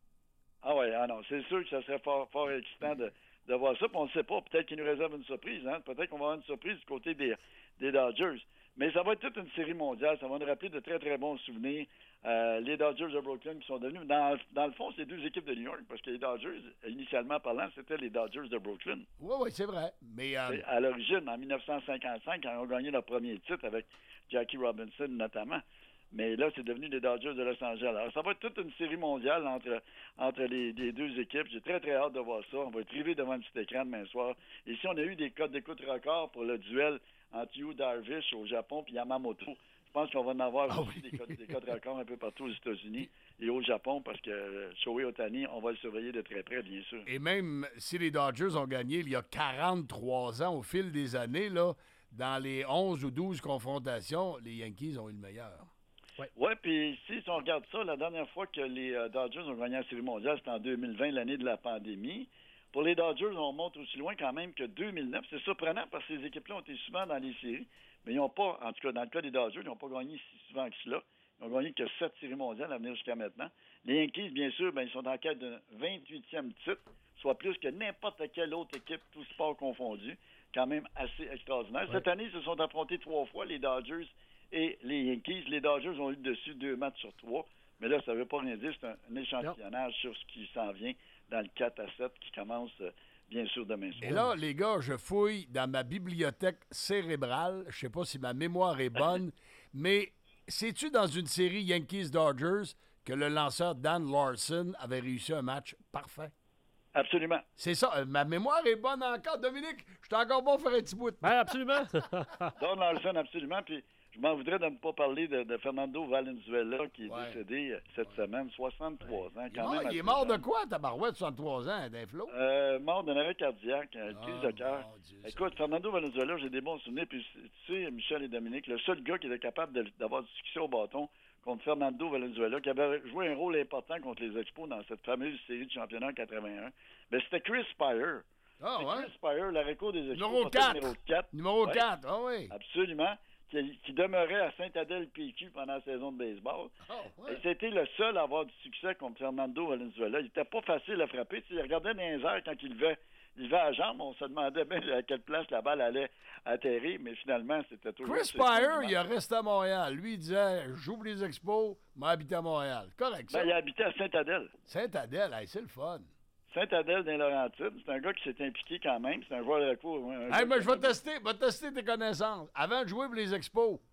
Ah oui, ah non, c'est sûr que ça serait fort, fort excitant de, de voir ça. Puis on ne sait pas. Peut-être qu'il nous réserve une surprise. Hein? Peut-être qu'on va avoir une surprise du côté des, des Dodgers. Mais ça va être toute une série mondiale. Ça va nous rappeler de très, très bons souvenirs. Euh, les Dodgers de Brooklyn qui sont devenus... Dans, dans le fond, c'est deux équipes de New York parce que les Dodgers, initialement parlant, c'était les Dodgers de Brooklyn. Oui, oui, c'est vrai. Mais euh... à l'origine, en dix-neuf cent cinquante-cinq, quand ils ont gagné leur premier titre avec Jackie Robinson notamment. Mais là, c'est devenu les Dodgers de Los Angeles. Alors, ça va être toute une série mondiale entre, entre les, les deux équipes. J'ai très, très hâte de voir ça. On va être rivés devant un petit écran demain soir. Ici, on a eu des codes d'écoute records pour le duel entre Yu Darvish au Japon et Yamamoto. Je pense qu'on va en avoir oh, aussi oui. des codes, des codes records un peu partout aux États-Unis et au Japon parce que euh, Shohei Ohtani, on va le surveiller de très près, bien sûr. Et même si les Dodgers ont gagné il y a quarante-trois ans, au fil des années, là, dans les onze ou douze confrontations, les Yankees ont eu le meilleur. Oui, ouais, puis ici, si on regarde ça, la dernière fois que les euh, Dodgers ont gagné la Série mondiale, c'était en deux mille vingt, l'année de la pandémie. Pour les Dodgers, on monte aussi loin quand même que deux mille neuf. C'est surprenant parce que ces équipes-là ont été souvent dans les séries, mais ils n'ont pas, en tout cas dans le cas des Dodgers, ils n'ont pas gagné si souvent que cela. Ils ont gagné que sept séries mondiales à venir jusqu'à maintenant. Les Yankees, bien sûr, ben, ils sont en quête d'un vingt-huitième titre, soit plus que n'importe quelle autre équipe, tout sport confondu. Quand même assez extraordinaire. Ouais. Cette année, ils se sont affrontés trois fois, les Dodgers et les Yankees. Les Dodgers ont eu dessus deux matchs sur trois. Mais là, ça ne veut pas rien dire. C'est un, un échantillonnage non. sur ce qui s'en vient dans le quatre à sept qui commence, euh, bien sûr, demain soir. Et là, les gars, je fouille dans ma bibliothèque cérébrale. Je ne sais pas si ma mémoire est bonne, mais sais-tu dans une série Yankees-Dodgers que le lanceur Dan Larson avait réussi un match parfait? Absolument. C'est ça. Euh, ma mémoire est bonne encore. Dominique, je suis encore bon pour faire un petit bout. Ben, absolument. Dan Larson, absolument. Puis je m'en voudrais de ne pas parler de, de Fernando Valenzuela qui est ouais. décédé cette ouais. semaine, soixante-trois ans. Il, quand est, même mort, il est mort de quoi, tabarouette, soixante-trois ans, d'un flot? Euh, mort d'un arrêt cardiaque, une oh, crise de cœur. Écoute, Fernando Valenzuela, j'ai des bons souvenirs. Puis tu sais, Michel et Dominique, le seul gars qui était capable de, d'avoir du succès au bâton contre Fernando Valenzuela, qui avait joué un rôle important contre les Expos dans cette fameuse série de championnat en quatre-vingt-un, ben, c'était Chris Spire. Ah, ouais? Chris Spire, l'arrêt-court des Expos. Numéro quatre. Numéro quatre. Numéro ouais. quatre, ah oui. Absolument. Qui, qui demeurait à Saint-Adèle-P Q pendant la saison de baseball. Oh, ouais. Et c'était le seul à avoir du succès contre Fernando Valenzuela. Il n'était pas facile à frapper. Tu sais, il regardait dans les airs quand il levait, il levait à la jambe. On se demandait bien à quelle place la balle allait atterrir, mais finalement, c'était toujours... Chris Spire, il a resté à Montréal. Lui, il disait, j'ouvre les expos, m'a habité à Montréal. Correct, ça? Ben, il a habité à Saint-Adèle. Saint-Adèle, hey, c'est le fun. Saint-Adèle dans Laurentides, c'est un gars qui s'est impliqué quand même. C'est un joueur de recours. Hey, mais je vais tester, vais tester tes connaissances. Avant de jouer pour les expos,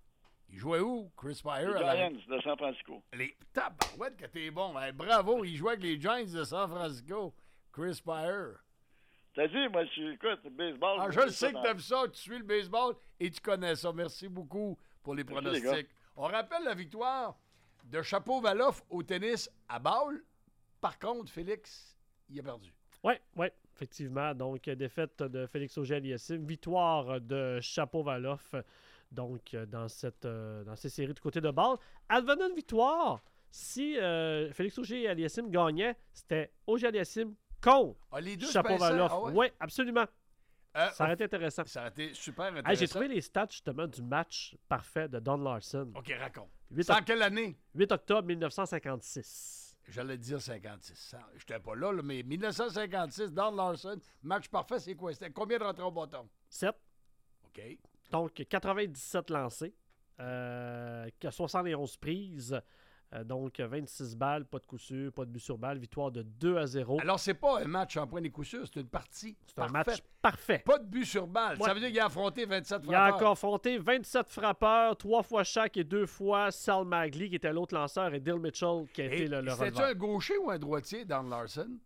Il jouait où, Chris Pryor? Les Giants de San Francisco. Les tabarouettes que t'es bon. Hey, bravo, il jouait avec les Giants de San Francisco. Chris Pryor. T'as dit, moi, je suis, écoute, le baseball. Ah, je le sais que t'aimes ça, tu suis le baseball et tu connais ça. Merci beaucoup pour les Merci, pronostics. les On rappelle la victoire de Chapeau-Valoff au tennis à Bâle. Par contre, Félix, il a perdu. Oui, oui, effectivement. Donc, défaite de Félix Auger-Aliassime, victoire de Chapeau-Valoff, donc, dans, cette, euh, dans ces séries du côté de Bâle. Advenant une victoire, si euh, Félix Auger-Aliassime gagnait, c'était Auger-Aliassime contre ah, les deux Chapeau-Valoff. Ah ouais? Oui, absolument. Euh, ça aurait été intéressant. Ça aurait été super intéressant. Hey, j'ai trouvé les stats, justement, du match parfait de Don Larson. OK, raconte. huit C'est en oct- quelle année? huit octobre mille neuf cent cinquante-six. J'allais dire cinquante-six. Je n'étais pas là, là, mais mille neuf cent cinquante-six, Don Larson, match parfait, c'est quoi? C'était combien de rentrées au bâton? sept. OK. Donc, quatre-vingt-dix-sept lancés, euh, soixante et onze prises, euh, donc vingt-six balles, pas de coup sûr, pas de but sur balle, victoire de deux à zéro. Alors, c'est pas un match en point des coups sûrs, c'est une partie. C'est un parfaite. match parfait. Pas de but sur balle. Ouais. Ça veut dire qu'il a affronté vingt-sept Il a frappeurs. encore affronté vingt-sept frappeurs, trois fois chaque et deux fois Sal Magley, qui était l'autre lanceur, et Dill Mitchell, qui a Et été le, le c'était-tu releveur. un gaucher ou un droitier, Don Larson?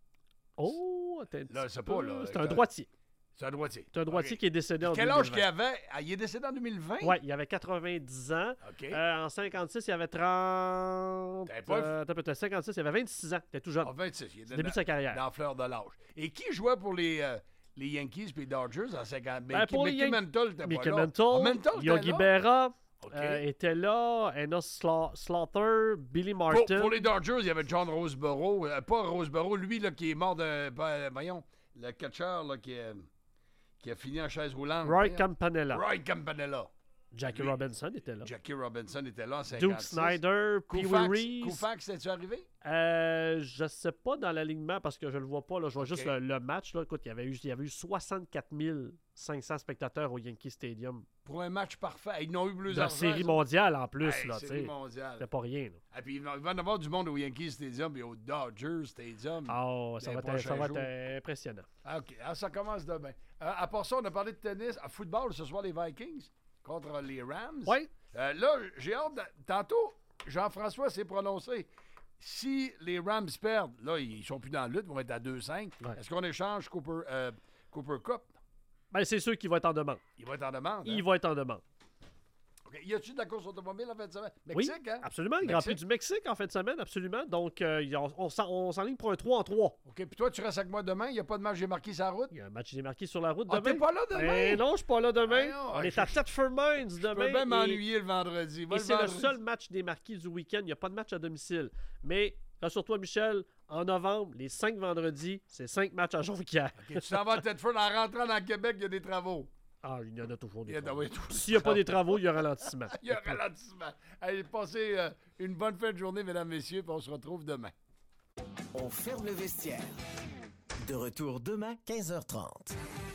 Oh, t'es un Là, petit c'est peu- pas, là. C'est un droitier. C'est un droitier. C'est un droitier OK. qui est décédé en Quel deux mille âge vingt. qu'il avait? Ah, il est décédé en deux mille vingt? Oui, il avait quatre-vingt-dix ans. OK. Euh, en cinquante-six, il avait trente... T'avais pas- Euh, attends un peu, t'as cinquante-six, il avait vingt-six ans. T'es tout jeune. Ah, vingt-six. Il est Début dans- de sa carrière. Dans la fleur de l'âge. Et qui jouait pour les, euh, les Yankees et les Dodgers en cinquante? Ben, Mickey, pour les Mickey Yan- Mantle était Mickey pas là. Mantle, Ah, Mantle était Yogi là? Berra OK. euh, était là, Enos Sla- Slaughter, Billy Pour, Martin. pour les Dodgers, il y avait John Roseboro. Euh, pas Roseboro, lui là, qui est mort de... ben, voyons, le catcheur là, qui, est- qui a fini en chaise roulante. Roy Voyons. Campanella. Roy Campanella. Jackie Lui. Robinson était là. Jackie Robinson était là en cinquante-six. Duke Snyder, Pee Wee Koufax, Reese. Koufax, c'était-tu arrivé? Euh, je sais pas dans l'alignement parce que je le vois pas. Là. Je vois OK. juste le, le match. Là. Écoute, il y avait eu, il y avait eu soixante-quatre mille cinq cents spectateurs au Yankee Stadium. Pour un match parfait. Ils n'ont eu plus De la d'argent, série ça. mondiale en plus. Hey, là, série t'sais. mondiale. C'était pas rien. Là. Et puis, il va il va y en avoir du monde au Yankee Stadium et au Dodger Stadium. Oh, ça les va, être, prochains ça va jours. être impressionnant. Ah, OK. Ah, ça commence demain. Euh, à part ça, on a parlé de tennis. À football, ce soir, les Vikings contre les Rams. Oui. Euh, là, j'ai hâte. de- Tantôt, Jean-François s'est prononcé. Si les Rams perdent, là, ils sont plus dans la lutte, ils vont être à deux cinq. Ouais. Est-ce qu'on échange Cooper, euh, Cooper Cup? Ben, c'est sûr qu'il va être en demande. Il va être en demande. Il hein? va être en demande. OK. Y a-tu de la course automobile en fin de semaine? Oui, Mexique, hein? absolument. Le Grand Prix Mexique. du Mexique en fin de semaine, absolument. Donc, euh, y a- on, on s'en- on s'enligne pour un trois en trois. OK. Puis toi, tu restes avec moi demain. Il n'y a pas de match, j'ai marqué sa route. Il y a un match démarqué sur la route Ah, demain. t'es pas là demain? Eh non, je suis pas là demain. Ah non, on je- est à Thetford Mines Je demain. peux bien et- m'ennuyer le vendredi. Va Et le c'est le vendredi. seul match démarqué du week-end. Il n'y a pas de match à domicile. Mais, rassure-toi, Michel, en novembre, les cinq vendredis, c'est cinq matchs à Jonquière. OK, tu t'en vas à Thetford. En rentrant dans le Québec, il y a des travaux. Ah, il y en a toujours Il y des a- travaux. oui, toujours S'il n'y a pas des travaux, il y a ralentissement. Il y a un ralentissement. Allez, passez euh, une bonne fin de journée, mesdames, messieurs, puis on se retrouve demain. On ferme le vestiaire. De retour demain, quinze heures trente.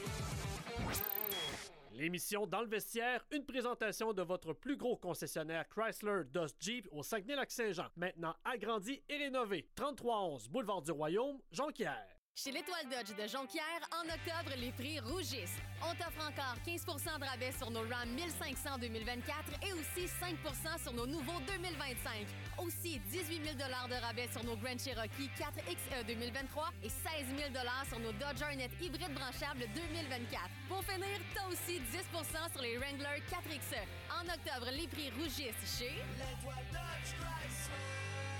L'émission Dans le vestiaire, une présentation de votre plus gros concessionnaire Chrysler Dodge Jeep au Saguenay-Lac-Saint-Jean. Maintenant agrandi et rénové. trente-trois onze Boulevard du Royaume, Jonquière. Chez l'Étoile Dodge de Jonquière, en octobre, les prix rougissent. On t'offre encore quinze pour cent de rabais sur nos Ram mille cinq cents deux mille vingt-quatre et aussi cinq pour cent sur nos nouveaux deux mille vingt-cinq. Aussi dix-huit mille dollars de rabais sur nos Grand Cherokee quatre X E deux mille vingt-trois et seize mille dollars sur nos Dodge Hornet hybride branchable deux mille vingt-quatre. Pour finir, t'as aussi dix pour cent sur les Wrangler quatre X E. En octobre, les prix rougissent chez... L'Étoile Dodge Chrysler.